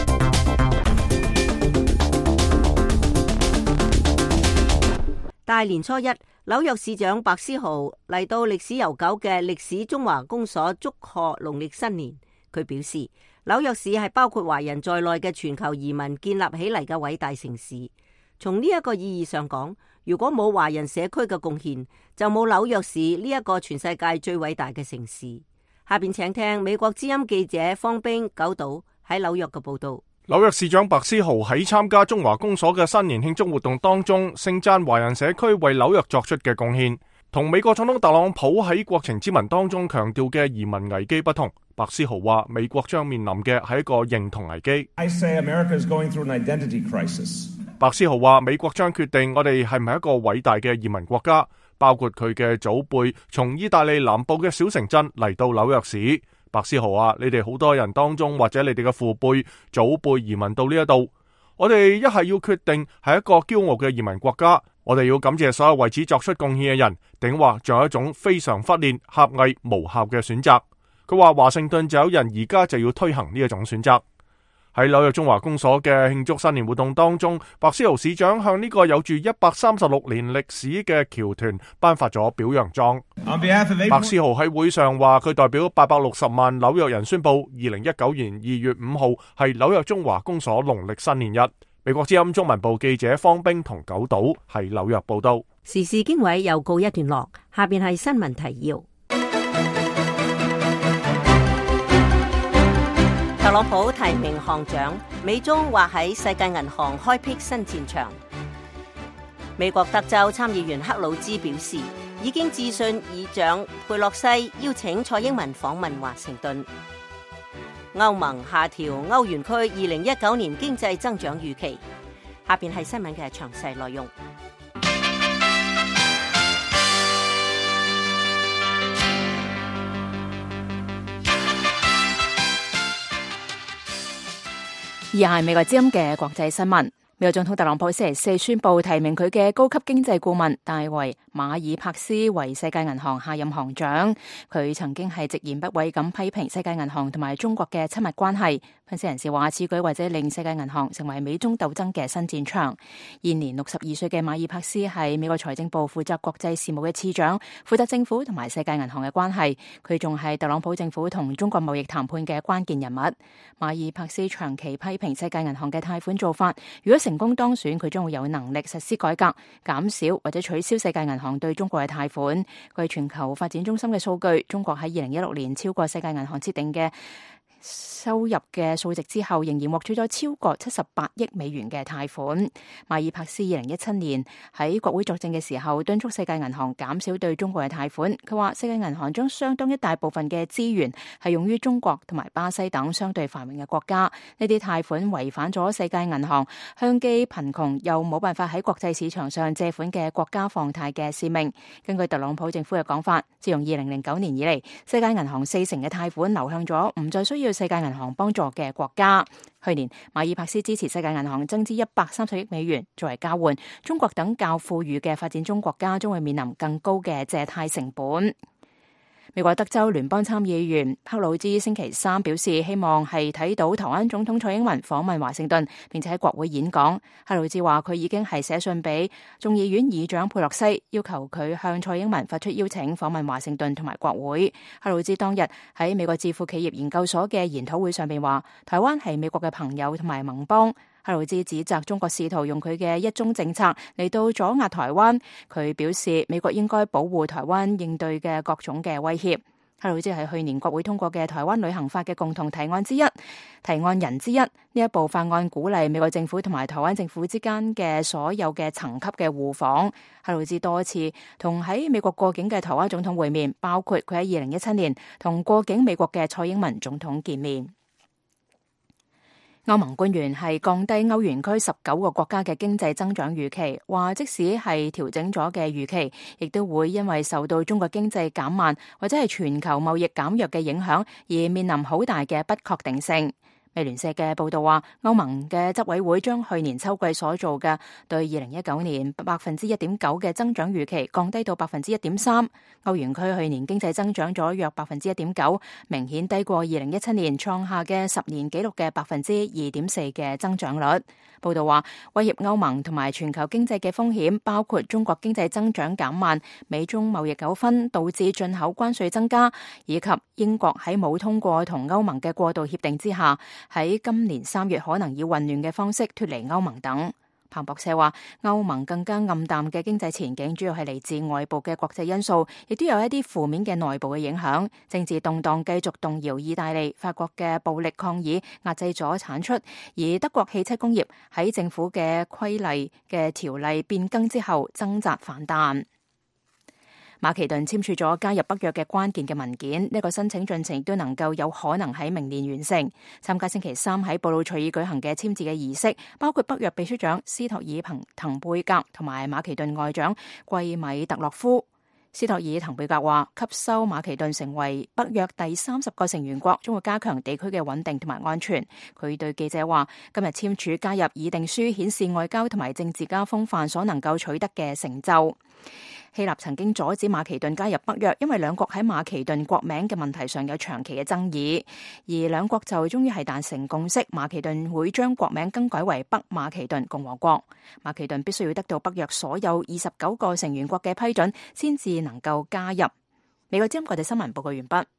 大年初一，紐約市長白思豪嚟到歷史悠久嘅歷史中華公所祝賀農曆新年。佢表示，紐約市係包括華人在內嘅全球移民建立起嚟嘅偉大城市。從呢一個意義上講，如果冇華人社區嘅貢獻，就冇紐約市呢一個全世界最偉大嘅城市。下邊請聽美國之音記者方冰九島喺紐約嘅報道。 紐約市長白思豪喺參加中華公所嘅新年慶祝活動當中，盛讚華人社區為紐約作出嘅貢獻。 同美國總統特朗普喺國情咨文當中強調嘅移民危機不同，白思豪話美國將面臨嘅係一個認同危機。白思豪話美國將決定我哋係唔係一個偉大嘅移民國家，包括佢嘅祖輩從意大利南部嘅小城鎮嚟到紐約市。白思豪話你哋好多人當中或者你哋嘅父輩、祖輩移民到呢一度，我哋一係要決定係一個驕傲嘅移民國家，我哋要感謝所有為此作出貢獻嘅人，定話仲有一種非常忽略、狹隘、無效嘅選擇。佢話華盛頓就有人而家就要推行呢一種選擇。喺紐約中華公所嘅慶祝新年活動當中，白思豪市長向呢個有住136年歷史嘅僑團頒發咗表揚狀。白思豪喺會上話，佢代表860萬紐約人宣布2019年2月5號係紐約中華公所農曆新年日。美國之音中文部記者方冰同九島喺紐約報道。 時事經緯又告一段落，下邊係新聞提要。特朗普提名行長，美中或喺世界銀行開闢新戰場。美國德州參議員克魯茲表示，已經致信議長佩洛西，邀請蔡英文訪問華盛頓。歐盟下調歐元區2019年經濟增長預期。下邊係新聞嘅詳細內容。 以下係美國之音嘅國際新聞。美國總統特朗普星期四宣布提名佢嘅高級經濟顧問戴維馬爾帕斯為世界銀行下任行長。佢曾經係直言不諱咁批評世界銀行同埋中國嘅親密關係。分析人士話，此舉或者令世界銀行成為美中鬥爭嘅新戰場。現年62歲嘅馬爾帕斯係美國財政部負責國際事務嘅次長，負責政府同埋世界銀行嘅關係。佢仲係特朗普政府同中國貿易談判嘅關鍵人物。馬爾帕斯長期批評世界銀行嘅貸款做法，如果成功當選，佢將會有能力實施改革，減少或者取消世界銀行對中國嘅貸款。據全球發展中心嘅數據，中國喺2016年超過世界銀行設定嘅收入嘅數值之後，仍然獲取咗超過78億美元嘅貸款。馬爾帕斯2017年喺國會作證嘅時候，敦促世界銀行減少對中國嘅貸款。佢話世界銀行將相當一大部分嘅資源係用於中國同埋巴西等相對繁榮嘅國家。呢啲貸款違反咗世界銀行向既貧窮又冇辦法喺國際市場上借款嘅國家放貸嘅使命。根據特朗普政府嘅講法，自從2009年以嚟，世界銀行40%嘅貸款流向咗唔再需要世界銀行幫助嘅國家。去年馬爾帕斯支持世界銀行增資130億美元作為交換，中國等較富裕嘅發展中國家將會面臨更高嘅借貸成本。美國德州聯邦參議員克魯茲星期三表示，希望係睇到台灣總統蔡英文訪問華盛頓，並且喺國會演講。克魯茲話佢已經係寫信俾眾議院議長佩洛西，要求佢向蔡英文發出邀請訪問華盛頓同埋國會。克魯茲當日喺美國智庫企業研究所嘅研討會上邊話，台灣係美國嘅朋友同埋盟邦。克魯茲指責中國試圖用佢嘅一中政策嚟到阻壓台灣。佢表示美國應該保護台灣應對嘅各種嘅威脅。克魯茲係去年國會通過嘅台灣旅行法嘅共同提案人之一。呢一部法案鼓勵美國政府同埋台灣政府之間嘅所有嘅層級嘅互訪。克魯茲多次同喺美國過境嘅台灣總統會面，包括佢喺2017年同過境美國嘅蔡英文總統見面。歐盟官員係降低歐元區19個國家嘅經濟增長預期，話即使係調整咗嘅預期，亦都會因為受到中國經濟減慢或者係全球貿易減弱嘅影響而面臨好大嘅不確定性。美聯社嘅報道話，歐盟嘅執委會將去年秋季所做嘅對2019年1.9% 嘅增長預期降低到1.3%。歐元區去年經濟增長咗約1.9%，明顯低過2017年創下嘅10年紀錄嘅2.4%嘅增長率。報道話，威脅歐盟同埋全球經濟嘅風險包括中國經濟增長減慢、美中貿易糾紛導致進口關稅增加，以及英國喺冇通過同歐盟嘅過渡協定之下，喺今年3月可能以混亂嘅方式脫離歐盟等。彭博社話，歐盟更加暗淡嘅經濟前景主要係嚟自外部嘅國際因素，亦都有一啲負面嘅內部嘅影響。政治動盪繼續動搖意大利、法國嘅暴力抗議壓制咗產出，而德國汽車工業喺政府嘅規例嘅條例變更之後掙扎反彈。 馬其頓簽署咗加入北約嘅關鍵嘅文件，呢個申請進程亦都能夠有可能喺明年完成。參加星期三喺布魯塞爾舉行嘅簽字嘅儀式，包括北約秘書長斯托爾滕貝格同埋馬其頓外長季米特洛夫。斯托爾滕貝格話：吸收馬其頓成為北約第30個成員國，將會加強地區嘅穩定同埋安全。佢對記者話：今日簽署加入議定書，顯示外交同埋政治家風範所能夠取得嘅成就。希臘曾經阻止馬其頓加入北約，因為兩國喺馬其頓國名嘅問題上有長期嘅爭議，而兩國就終於係達成共識，馬其頓會將國名更改為北馬其頓共和國。馬其頓必須要得到北約所有29個成員國嘅批准，先至能夠加入。美國之音國際新聞報告完畢。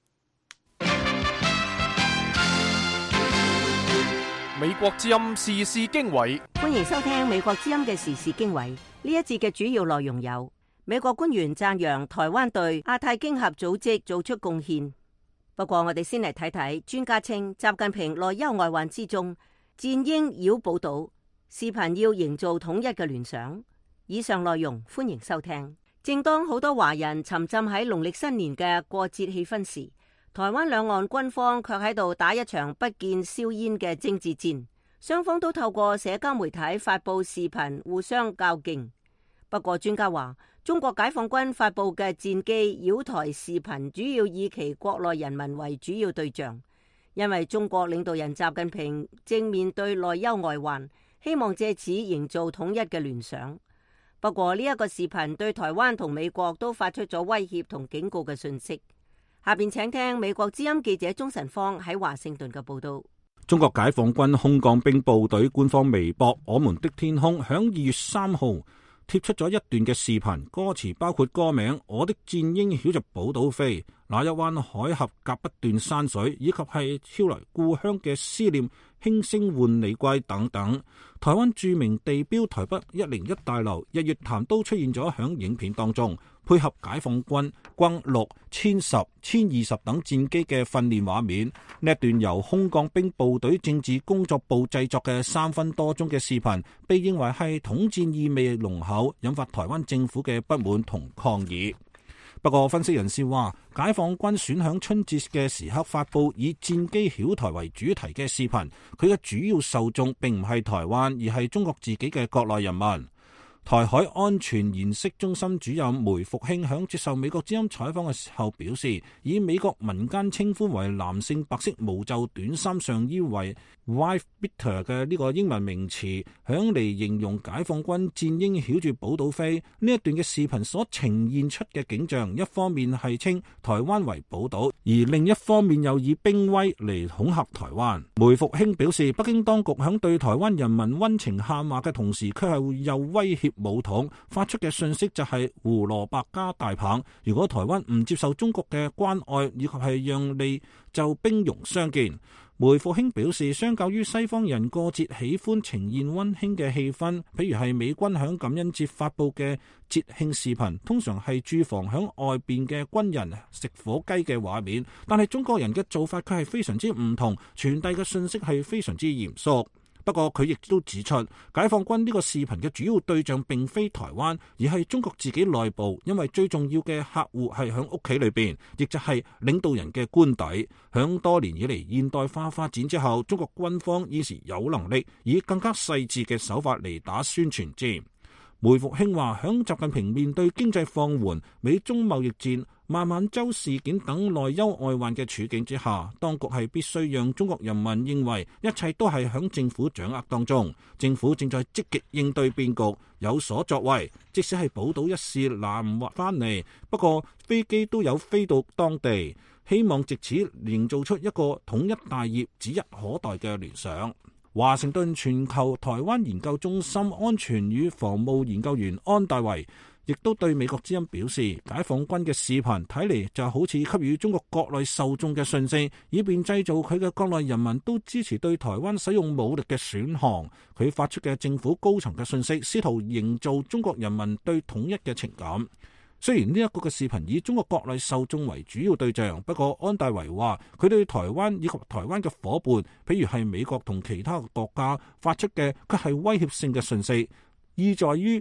美國之音時事經緯， 歡迎收聽美國之音嘅時事經緯。呢一節嘅主要內容有：美國官員讚揚台灣對亞太經合組織做出貢獻。不過我哋先嚟睇睇，專家稱習近平內憂外患之中，戰鷹繞寶島，視頻要營造統一嘅聯想。以上內容歡迎收聽。正當好多華人沉浸喺農曆新年嘅過節氣氛時，台灣兩岸軍方卻喺度打一場不見硝煙嘅政治戰，雙方都透過社交媒體發布視頻互相較勁。不過專家話，中國解放軍發布嘅戰機擾台視頻主要以其國內人民為主要對象，因為中國領導人習近平正面對內憂外患，希望借此營造統一嘅聯想。不過呢一個視頻對台灣同美國都發出咗威脅同警告嘅訊息。下邊請聽美國之音記者鍾晨芳喺華盛頓嘅報道。 中國解放軍空降兵部隊官方微博我們的天空響2月3號貼出咗一段嘅視頻，歌詞包括歌名我的戰鷹繞着寶島飛，那一灣海峽隔不斷山水，以及係飄來故鄉嘅思念，輕聲喚你歸等等。台灣著名地標台北101大樓日月潭都出現咗響影片當中，配合解放軍轟6、殲10、殲20等戰機嘅訓練畫面。呢一段由空降兵部隊政治工作部製作嘅3分多鐘嘅視頻，被認為係統戰意味濃厚，引發台灣政府嘅不滿同抗議。不過分析人士話，解放軍選響春節嘅時刻發布以戰機擾台為主題嘅視頻，佢嘅主要受眾並唔係台灣，而係中國自己嘅國內人民。台海安全研析中心主任梅復興響接受美國之音採訪嘅時候表示，以美國民間稱呼為男性白色無袖短衫上衣為 wife beater 嘅呢個英文名詞，響嚟形容解放軍戰鷹繞住寶島飛。呢一段嘅視頻所呈現出嘅景象，一方面係稱台灣為寶島，而另一方面又以兵威嚟恐嚇台灣。梅復興表示，北京當局響對台灣人民溫情喊話嘅同時，卻係又威脅武統，發出嘅訊息就係胡蘿蔔加大棒。如果台灣唔接受中國嘅關愛以及係讓利，就兵戎相見。梅復興表示，相較於西方人過節喜歡呈現溫馨嘅氣氛，譬如係美軍響感恩節發佈嘅節慶視頻，通常係駐防響外邊嘅軍人食火雞嘅畫面，但係中國人嘅做法卻係非常之唔同，傳遞嘅信息係非常之嚴肅。不過佢亦都指出，解放軍呢個視頻嘅主要對象並非台灣，而係中國自己內部，因為最重要嘅客戶係響屋企裏邊，亦就係領導人嘅官邸。響多年以嚟現代化發展之後，中國軍方現時有能力以更加細緻嘅手法嚟打宣傳戰。梅復興話，響習近平面對經濟放緩、美中貿易戰、孟晚舟事件等內憂外患嘅處境之下，當局係必須讓中國人民認為一切都係響政府掌握當中，政府正在積極應對變局，有所作為。即使係寶島一事拿唔翻嚟，不過飛機都有飛到當地，希望藉此營造出一個統一大業指日可待嘅聯想。華盛頓全球台灣研究中心安全與防務研究員安大維亦都對美國之音表示，解放軍嘅視頻睇嚟就好似給予中國國內受眾嘅訊息，以便製造佢嘅國內人民都支持對台灣使用武力嘅選項。佢發出嘅政府高層嘅訊息，試圖營造中國人民對統一嘅情感。雖然呢一個嘅視頻以中國國內受眾為主要對象，不過安大維話佢對台灣以及台灣嘅夥伴，譬如係美國同其他國家發出嘅，佢係威脅性嘅訊息，意在於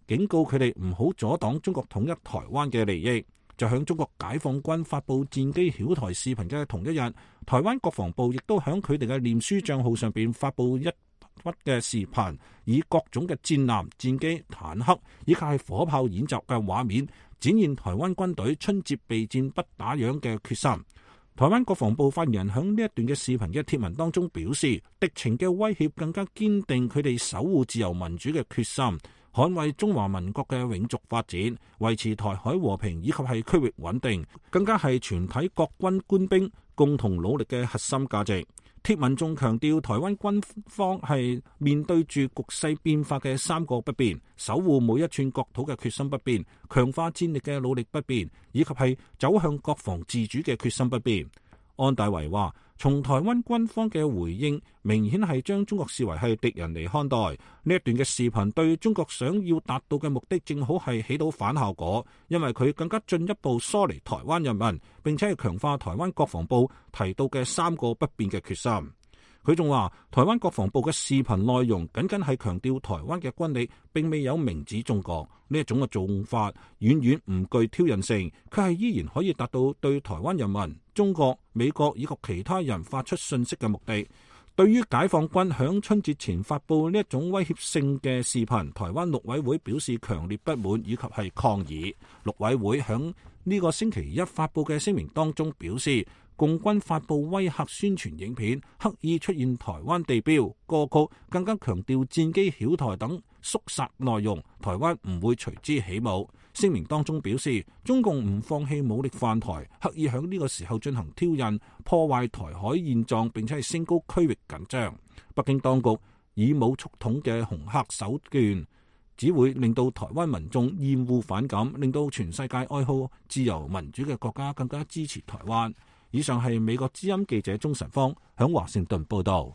警告佢哋唔好阻擋中國統一台灣嘅利益。就向中國解放軍發布戰機曉台視頻嘅同一日，台灣國防部亦都響佢哋嘅臉書賬號上邊發布一筆嘅視頻，以各種嘅戰艦、戰機、坦克以及係火炮演習嘅畫面，展現台灣軍隊春節備戰不打烊嘅決心。台灣國防部發言人響呢一段嘅視頻嘅貼文當中表示，敵情嘅威脅更加堅定佢哋守護自由民主嘅決心，捍衛中華民國嘅永續發展，維持台海和平以及係區域穩定，更加係全體國軍官兵共同努力嘅核心價值。貼文仲強調，台灣軍方係面對住局勢變化嘅三個不變，守護每一寸國土嘅決心不變，強化戰力嘅努力不變，以及係走向國防自主嘅決心不變。安大維話，從台灣軍方嘅回應，明顯係將中國視為係敵人嚟看待。呢一段嘅視頻對中國想要達到嘅目的，正好係起到反效果，因為佢更加進一步疏離台灣人民，並且係強化台灣國防部提到嘅三個不變嘅決心。佢仲話，台灣國防部嘅視頻內容僅僅係強調台灣嘅軍力，並未有明指中國。呢一種嘅做法遠遠唔具挑釁性，佢係依然可以達到對台灣人民、中國、美國以及其他人發出訊息嘅目的。對於解放軍響春節前發布呢一種威脅性嘅視頻，台灣陸委會表示強烈不滿以及係抗議。陸委會響呢個星期一發布嘅聲明當中表示，共軍發布威嚇宣傳影片，刻意出現台灣地標、歌曲，更加強調戰機曉台等肅殺內容，台灣唔會隨之起舞。聲明當中表示，中共唔放棄武力犯台，刻意響呢個時候進行挑釁，破壞台海現狀，並且係升高區域緊張。北京當局以武促統嘅恐嚇手段，只會令到台灣民眾厭惡反感，令到全世界愛好自由民主嘅國家更加支持台灣。以上係美國之音記者鍾晨芳響華盛頓報道。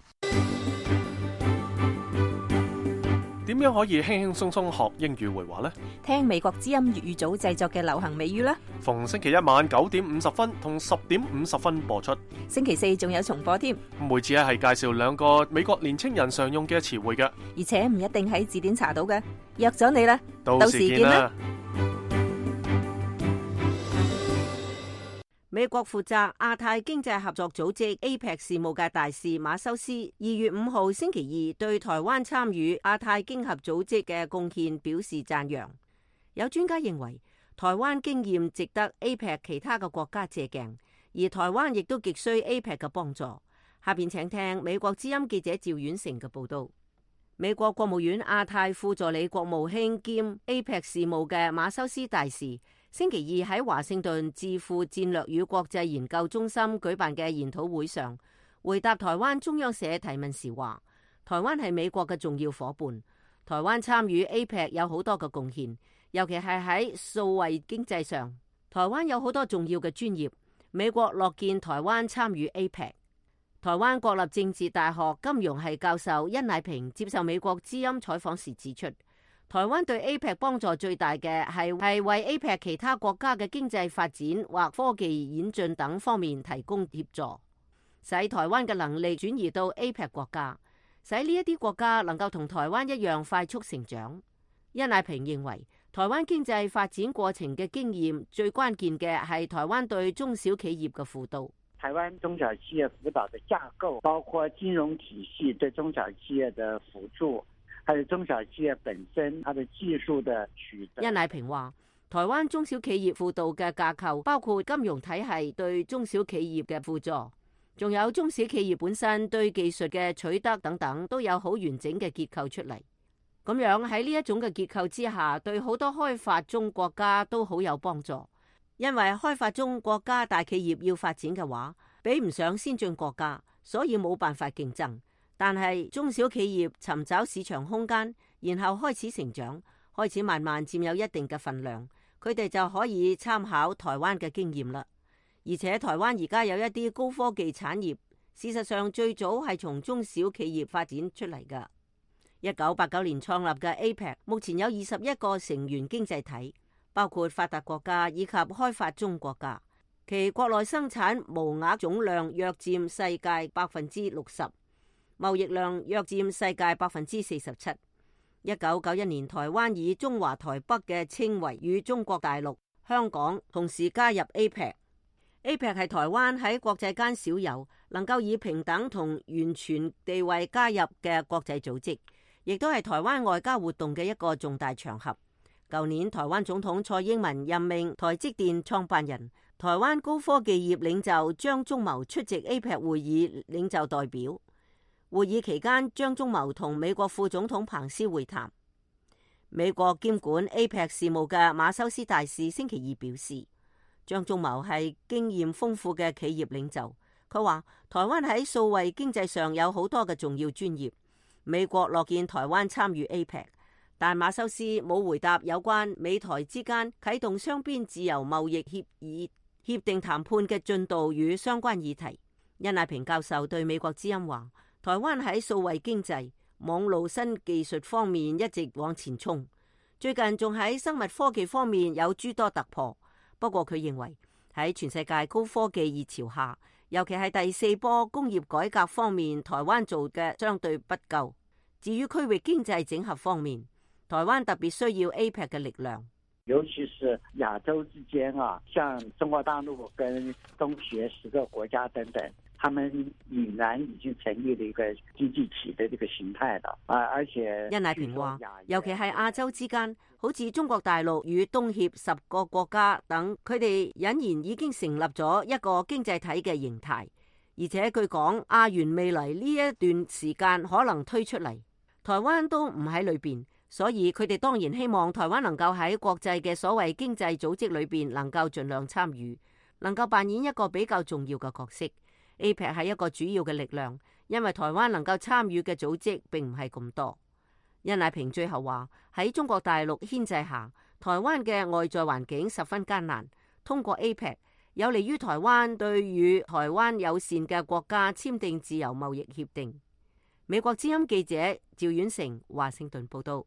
點樣可以輕輕鬆鬆學英語會話呢？ 聽美國之音粵語組製作嘅流行美語啦。 逢星期一晚9:50同10:50播出。 星期四仲有重播添。 每次係介紹2個美國年青人常用嘅詞彙嘅， 而且唔一定喺字典查到嘅。約咗你啦， 到時見啦。 美國負責亞太經濟合作組織 APEC 事務嘅大使馬修斯2月5號星期二對台灣參與亞太經合組織嘅貢獻表示讚揚。有專家認為，台灣經驗值得 APEC 其他嘅國家借鏡，而台灣亦都極需 APEC 嘅幫助。下邊請聽美國之音記者趙婉成嘅報道。美國國務院亞太副助理國務卿兼 APEC 事務嘅馬修斯大使星期二喺華盛頓智庫戰略與國際研究中心舉辦嘅研討會上，回答台灣中央社提問時話，台灣係美國嘅重要夥伴，台灣參與 APEC 有好多嘅貢獻，尤其係喺數位經濟上，台灣有好多重要嘅專業，美國樂見台灣參與 APEC。台灣國立政治大學金融系教授殷乃平接受美國之音採訪時指出，台灣對 APEC 幫助最大嘅係為 APEC 其他國家嘅經濟發展或科技演進等方面提供協助，使台灣嘅能力轉移到 APEC 國家，使呢一啲國家能夠同台灣一樣快速成長。殷乃平認為，台灣經濟發展過程嘅經驗最關鍵嘅係台灣對中小企業嘅輔導。 台灣中小企業輔導的架構包括金融體系對中小企業的輔助，還有中小企業本身它的技術的取得。 殷乃平話，台灣中小企業輔導嘅架構包括金融體系對中小企業嘅輔助，仲有中小企業本身對技術嘅取得等等，都有好完整嘅結構出嚟。咁樣喺呢一種嘅結構之下，對好多開發中國家都好有幫助。因為開發中國家大企業要發展嘅話，比唔上先進國家，所以冇辦法競爭。但係中小企業尋找市場空間，然後開始成長，開始慢慢佔有一定嘅份量，佢哋就可以參考台灣嘅經驗啦。而且台灣而家有一啲高科技產業，事實上最早係從中小企業發展出嚟㗎。1989年創立嘅 APEC 目前有21個成員經濟體，包括發達國家以及開發中國家，其國內生產毛額總量約佔世界60%，貿易量約佔世界47%。 1991年，台灣以中華台北嘅稱謂與中國大陸、香港同時加入 APEC。APEC 係台灣喺國際間少有能夠以平等同完全地位加入嘅國際組織，亦都係台灣外交活動嘅一個重大場合。舊年台灣總統蔡英文任命台積電創辦人、台灣高科技業領袖張忠謀出席 APEC 會議領袖代表。會議期間，張忠謀同美國副總統彭斯會談。美國兼管 APEC 事務嘅馬修斯大使星期二表示，張忠謀係經驗豐富嘅企業領袖。佢話台灣喺數位經濟上有好多嘅重要專業，美國樂見台灣參與 APEC， 但馬修斯冇回答有關美台之間啟動雙邊自由貿易協定談判嘅進度與相關議題。殷乃平教授對美國之音話，台灣喺數位經濟、網路新技術方面一直往前衝，最近仲喺生物科技方面有諸多突破。不過佢認為喺全世界高科技熱潮下，尤其係第四波工業改革方面，台灣做嘅相對不夠。至於區域經濟整合方面，台灣特別需要 APEC 嘅力量。 尤其是亞洲之間啊，像中國大陸跟東協10個國家等等，他們儼然已經成立了一個經濟體的這個形態了。而且殷乃平話，尤其係亞洲之間，好似中國大陸與東協10個國家等，佢哋隱然已經成立咗一個經濟體嘅形態。而且據講，亞元未來呢一段時間可能推出嚟，台灣都唔喺裏邊。所以佢哋當然希望台灣能夠喺國際嘅所謂經濟組織裏邊能夠盡量參與，能夠扮演一個比較重要嘅角色。APEC 係一個主要嘅力量，因為台灣能夠參與嘅組織並唔係咁多。殷乃平最後話，喺中國大陸牽制下，台灣嘅外在環境十分艱難。通過 APEC 有利於台灣對與台灣友善嘅國家簽訂自由貿易協定。美國之音記者趙婉成華盛頓報道。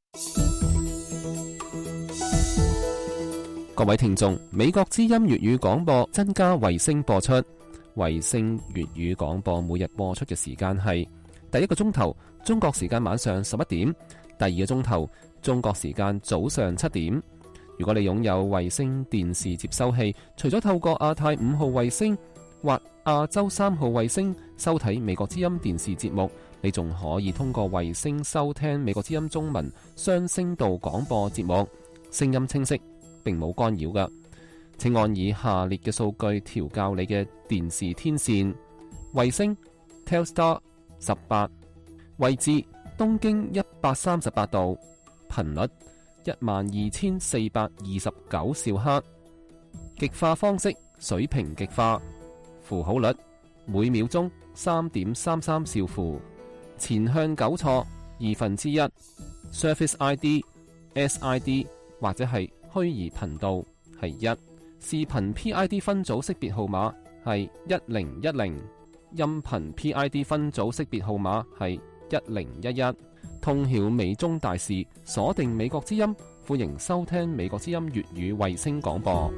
各位聽眾，美國之音粵語廣播增加衛星播出。衛星粵語廣播每日播出嘅時間係第一個鐘頭中國時間晚上11點，第二個鐘頭中國時間早上7點。如果你擁有衛星電視接收器，除咗透過亞太5號衛星或亞洲3號衛星收睇美國之音電視節目，你仲可以通過衛星收聽美國之音中文雙聲道廣播節目，聲音清晰，並冇干擾㗎。請按以下列嘅數據調校你嘅電視天線：衛星 Telstar 18，位置東經138度，頻率12429兆赫，極化方式水平極化，符號率每秒鐘3.33兆符。前向糾錯1/2 ，Surface ID、SID 或者係虛擬頻道係1，視頻 PID 分組識別號碼係1010，音頻 PID 分組識別號碼係1011。通曉美中大事，鎖定美國之音，歡迎收聽美國之音粵語衛星廣播。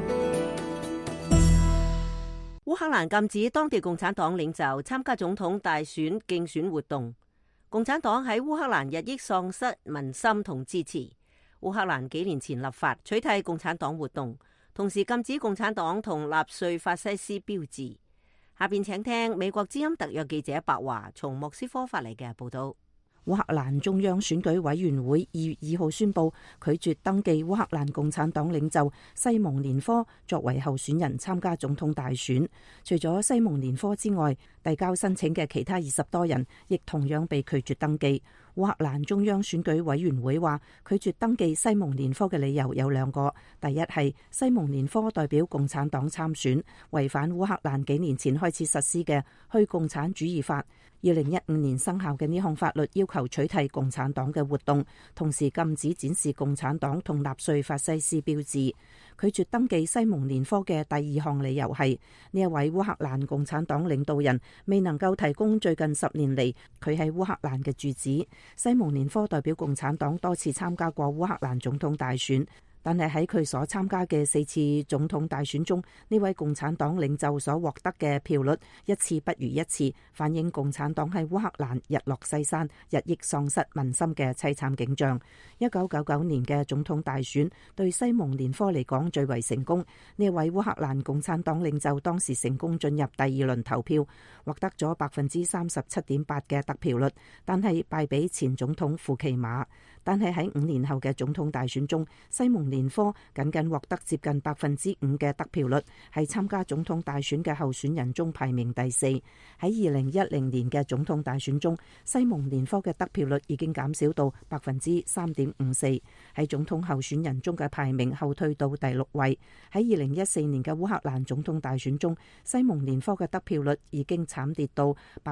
烏克蘭禁止當地共產黨領袖參加總統大選競選活動。共產黨喺烏克蘭日益喪失民心同支持。烏克蘭幾年前立法取締共產黨活動，同時禁止共產黨同納粹法西斯標誌。下邊請聽美國之音特約記者白華從莫斯科發嚟嘅報道。 烏克蘭中央選舉委員會2月2號宣布拒絕登記烏克蘭共產黨領袖西蒙年科作為候選人參加總統大選。除咗西蒙年科之外，遞交申請嘅其他20多人亦同樣被拒絕登記。烏克蘭中央選舉委員會話，拒絕登記西蒙年科嘅理由有2個。第一係西蒙年科代表共產黨參選，違反烏克蘭幾年前開始實施嘅去共產主義法。2015年生效嘅呢項法律要求取締共產黨嘅活動，同時禁止展示共產黨同納粹法西斯標誌。拒絕登記西蒙年科嘅第2項理由係呢一位烏克蘭共產黨領導人未能夠提供最近10年嚟佢喺烏克蘭嘅住址。西蒙年科代表共產黨多次參加過烏克蘭總統大選， 但係喺佢所參加嘅4次總統大選中，呢位共產黨領袖所獲得嘅票率一次不如一次，反映共產黨喺烏克蘭日落西山、日益喪失民心嘅凄慘景象。1999年嘅總統大選對西蒙連科嚟講最為成功。呢位烏克蘭共產黨領袖當時成功進入第2輪投票，獲得咗37.8%嘅得票率，但係敗俾前總統庫奇馬。但係喺5年後嘅總統大選中，西蒙連科僅僅獲得接近5%嘅得票率，係參加總統大選嘅候選人中排名第4。喺2010年嘅總統大選中，西蒙連科嘅得票率已經減少到3.54%，喺總統候選人中嘅排名後退到第6位。喺2014年嘅烏克蘭總統大選中，西蒙連科嘅得票率已經慘跌到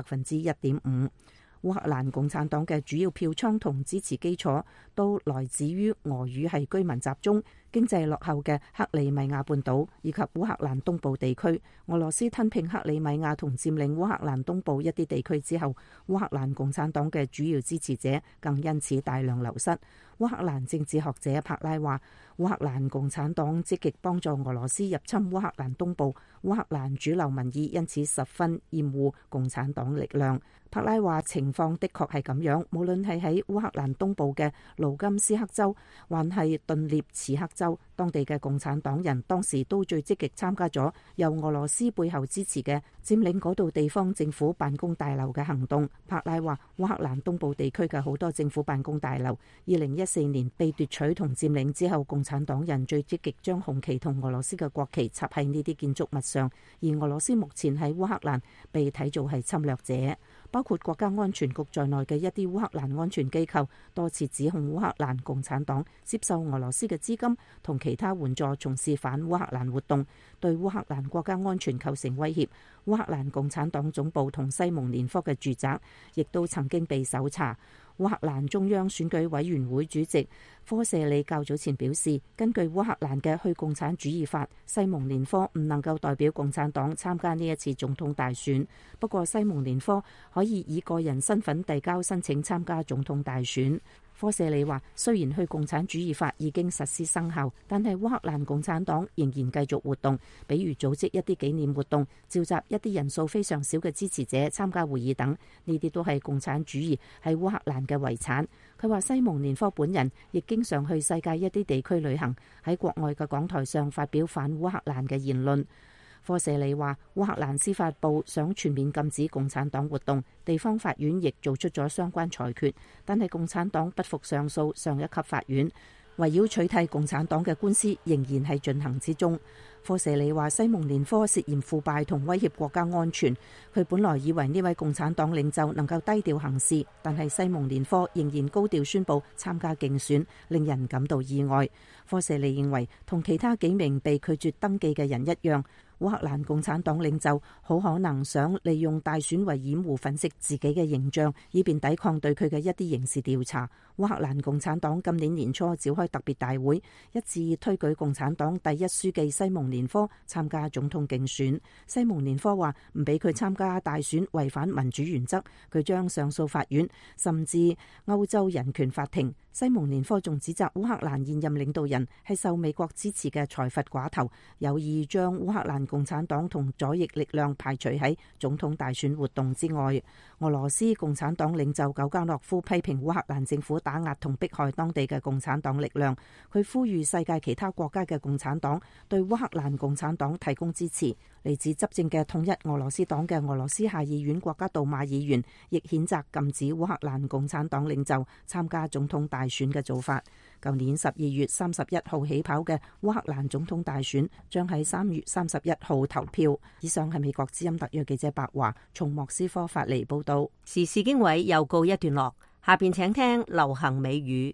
1.5%。烏克蘭共產黨嘅主要票倉同支持基礎都來自於俄語系居民集中、經濟落後嘅克里米亞半島以及烏克蘭東部地區。俄羅斯吞併克里米亞同佔領烏克蘭東部一啲地區之後，烏克蘭共產黨嘅主要支持者更因此大量流失。烏克蘭政治學者帕拉話，烏克蘭共產黨積極幫助俄羅斯入侵烏克蘭東部，烏克蘭主流民意因此十分厭惡共產黨力量。帕拉話情況的確係咁樣，無論係喺烏克蘭東部嘅盧甘斯克州，還係頓涅茨克州，當地嘅共產黨人當時都最積極參加咗由俄羅斯背後支持嘅佔領嗰度地方政府辦公大樓嘅行動。帕拉話，烏克蘭東部地區嘅好多政府辦公大樓2014年被奪取同佔領之後，共產黨人最積極將紅旗同俄羅斯嘅國旗插喺呢啲建築物上，而俄羅斯目前喺烏克蘭被睇做係侵略者。包括國家安全局在內嘅一啲烏克蘭安全機構多次指控烏克蘭共產黨接受俄羅斯嘅資金同其他援助，從事反烏克蘭活動，對烏克蘭國家安全構成威脅。烏克蘭共產黨總部同西蒙連科嘅住宅亦都曾經被搜查。烏克蘭中央選舉委員會主席科舍里較早前表示，根據烏克蘭嘅去共產主義法，西蒙連科唔能夠代表共產黨參加呢一次總統大選。不過西蒙連科可以以個人身份遞交申請參加總統大選。科舍里話，雖然去共產主義法已經實施生效，但係烏克蘭共產黨仍然繼續活動，比如組織一啲紀念活動，召集一啲人數非常少嘅支持者參加會議等，呢啲都係共產主義喺烏克蘭嘅遺產。佢話西蒙連科本人亦經常去世界一啲地區旅行，喺國外嘅講台上發表反烏克蘭嘅言論。科舍里話，烏克蘭司法部想全面禁止共產黨活動，地方法院亦做出咗相關裁決，但係共產黨不服上訴上一級法院，圍繞取締共產黨嘅官司仍然係進行之中。科舍里話，西蒙連科涉嫌腐敗同威脅國家安全，佢本來以為呢位共產黨領袖能夠低調行事，但係西蒙連科仍然高調宣布參加競選，令人感到意外。科舍里認為，同其他幾名被拒絕登記嘅人一樣，烏克蘭共產黨領袖好可能想利用大選為掩護粉飾自己嘅形象，以便抵抗對佢嘅一啲刑事調查。烏克蘭共產黨今年年初召開特別大會，一致推舉共產黨第一書記西蒙連科參加總統競選。西蒙連科話唔俾佢參加大選違反民主原則，佢將上訴法院甚至歐洲人權法庭。西蒙連科仲指責烏克蘭現任領導人係受美國支持嘅財閥寡頭，有意將烏克蘭共產黨同左翼力量排除喺總統大選活動之外。俄羅斯共產黨領袖久加諾夫批評烏克蘭政府打壓同迫害當地嘅共產黨力量，佢呼籲世界其他國家嘅共產黨對烏克蘭共產黨提供支持。嚟自執政嘅統一俄羅斯黨嘅俄羅斯下議院國家杜馬議員亦譴責禁止烏克蘭共產黨領袖參加總統大選嘅做法。舊年12月31號起跑嘅烏克蘭總統大選將喺3月31號投票。以上係美國之音特約記者白華從莫斯科發嚟報道。 時事經緯又告一段落，下邊請聽流行美語。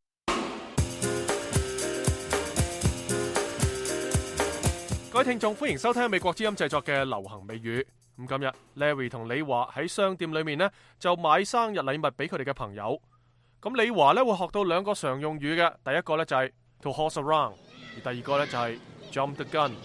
各位聽眾，歡迎收聽美國之音製作嘅流行美語。咁今日 Larry 同李華喺商店裏面呢，就買生日禮物俾佢哋嘅朋友。咁李華呢會學到2個常用語嘅，第一個呢就係 to horse around， 而第二個呢就係 jump the gun。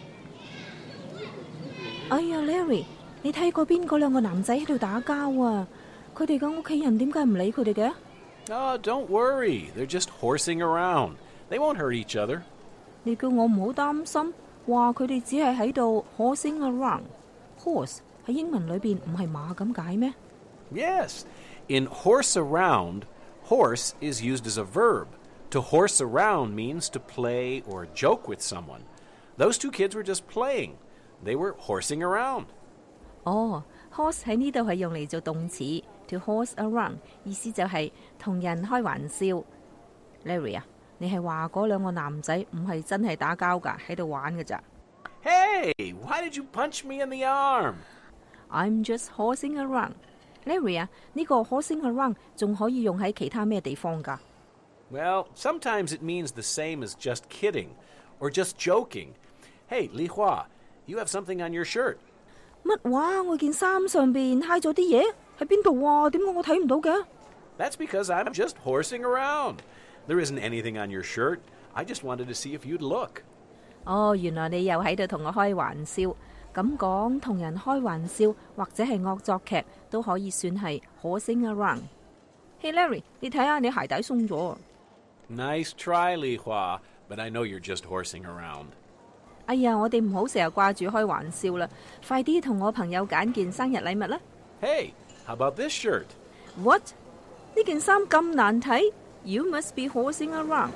哎呀 Larry， 你睇過邊嗰2個男仔喺度打交啊？佢哋嘅屋企人點解唔理佢哋嘅？ Don't worry, they're just horsing around. They won't hurt each other. 你叫我唔好擔心，話佢哋只係喺度 horsing around。horse 喺英文裏邊唔係馬咁解咩？ Yes. In horse around, horse is used as a verb. To horse around means to play or joke with someone. Those two kids were just playing. They were horsing around. 哦 horse 喺呢度係用嚟做動詞 to horse around， 意思就係同人開玩笑。Larry 啊，你係話嗰兩個男仔唔係真係打交㗎，喺度玩㗎咋？ Hey, why did you punch me in the arm? I'm just horsing around。Larry 啊，呢個 horsing around 仲可以用喺其他咩地方㗎？ Well, sometimes it means the same as just kidding or just joking. Hey, Li Hua, you have something on your shirt. 乜話？我件衫上邊揩咗啲嘢，喺邊度啊？點解我睇唔到嘅？ That's because I'm just horsing around. There isn't anything on your shirt. I just wanted to see if you'd look. 哦，原來你又喺度同我開玩笑。咁講，同人開玩笑或者係惡作劇都可以算係 horsing around。Hey Larry， 你睇下你鞋帶鬆咗。 Nice try, Li Hua, but I know you're just horsing around. 哎呀，我哋唔好成日掛住開玩笑啦，快啲同我朋友揀件生日禮物啦。 Hey, how about this shirt? What？ 呢件衫咁難睇 ？You must be horsing around。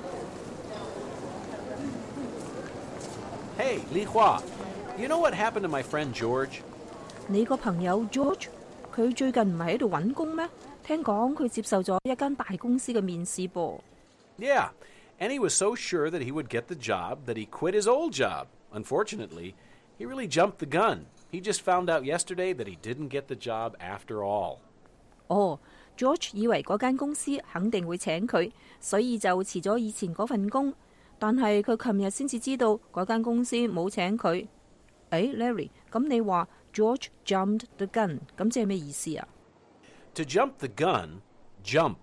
Hey, Li Hua, you know what happened to my friend George? 你個朋友 George， 佢最近唔係喺度揾工咩？聽講佢接受咗一間大公司嘅面試噃。 Yeah, and he was so sure that he would get the job that he quit his old job. Unfortunately, he really jumped the gun. He just found out yesterday that he didn't get the job after all. 哦 ，George 以為嗰間公司肯定會請佢，所以就辭咗以前嗰份工。但係佢琴日先至知道嗰間公司冇請佢。誒 ，Larry， 咁你話 George jumped the gun， 咁即係咩意思啊？ To jump the gun, jump,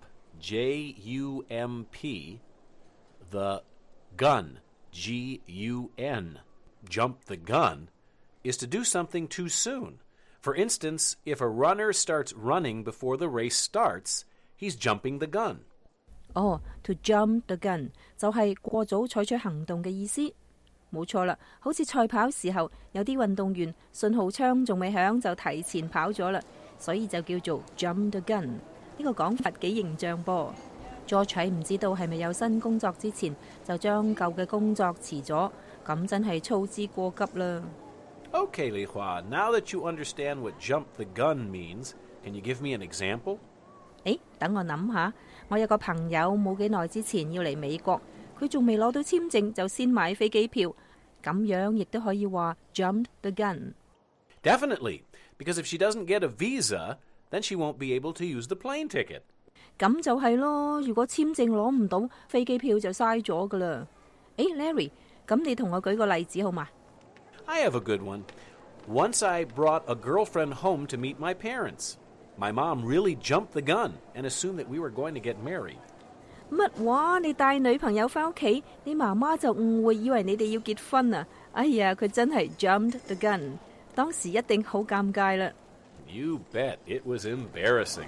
J-U-M-P, the gun, G-U-N. Jump the gun is to do something too soon. For instance, if a runner starts running before the race starts, he's jumping the gun. 哦 ，to jump the gun 就係過早採取行動嘅意思。冇錯啦，好似賽跑時候，有啲運動員信號槍仲未響就提前跑咗啦，所以就叫做 jump the gun。呢個講法幾形象噃。George 喺唔知道係咪有新工作之前，就將舊嘅工作辭咗，咁真係操之過急啦。 Okay, Li Hua, now that you understand what jump the gun means, can you give me an example? 誒，等我諗下，我有個朋友冇幾耐之前要嚟美國，佢仲未攞到簽證就先買飛機票，咁樣亦都可以話 jumped the gun。 Definitely, because if she doesn't get a visa, then she won't be able to use the plane ticket. 咁就係咯，如果簽證攞唔到，飛機票就嘥咗噶啦。誒 ，Larry， 咁你同我舉個例子好嘛？ I have a good one. Once I brought a girlfriend home to meet my parents. My mom really jumped the gun and assumed that we were going to get married. 乜話？你帶女朋友返屋企，你媽媽就誤會以為你哋要結婚啊！哎呀，佢真係 jumped the gun， 當時一定好尷尬啦。 You bet it was embarrassing.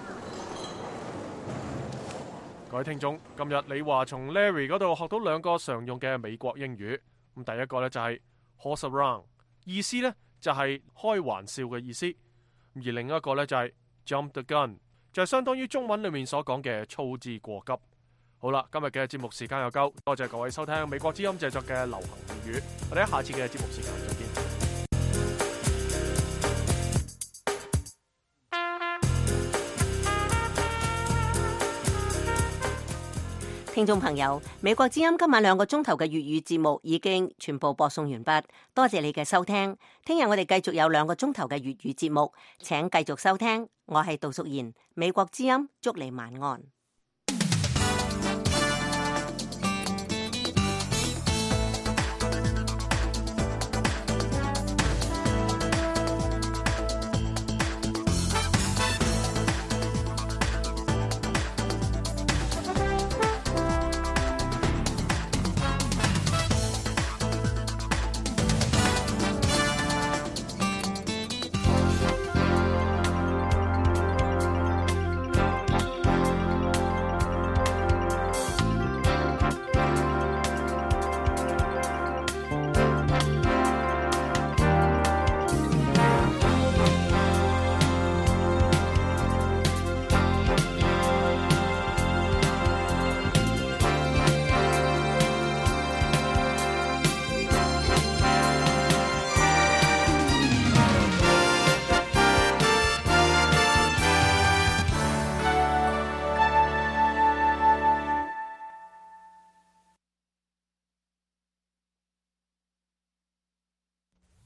各位聽眾，今日李華從 Larry 嗰度學到兩個常用嘅美國英語。咁第一個呢就係 horse around， 意思呢就係開玩笑嘅意思。而另一個呢就係 jump the gun， 就係相當於中文裏面所講嘅操之過急。好啦，今日嘅節目時間又夠，多謝各位收聽美國之音製作嘅流行粵語，我哋喺下次嘅節目時間再見。 聽眾朋友，美國之音今晚2個鐘頭嘅粵語節目已經全部播送完畢，多謝你嘅收聽。聽日我哋繼續有2個鐘頭嘅粵語節目，請繼續收聽。我係杜淑賢，美國之音，祝你晚安。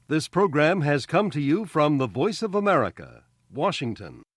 This program has come to you from the Voice of America, Washington.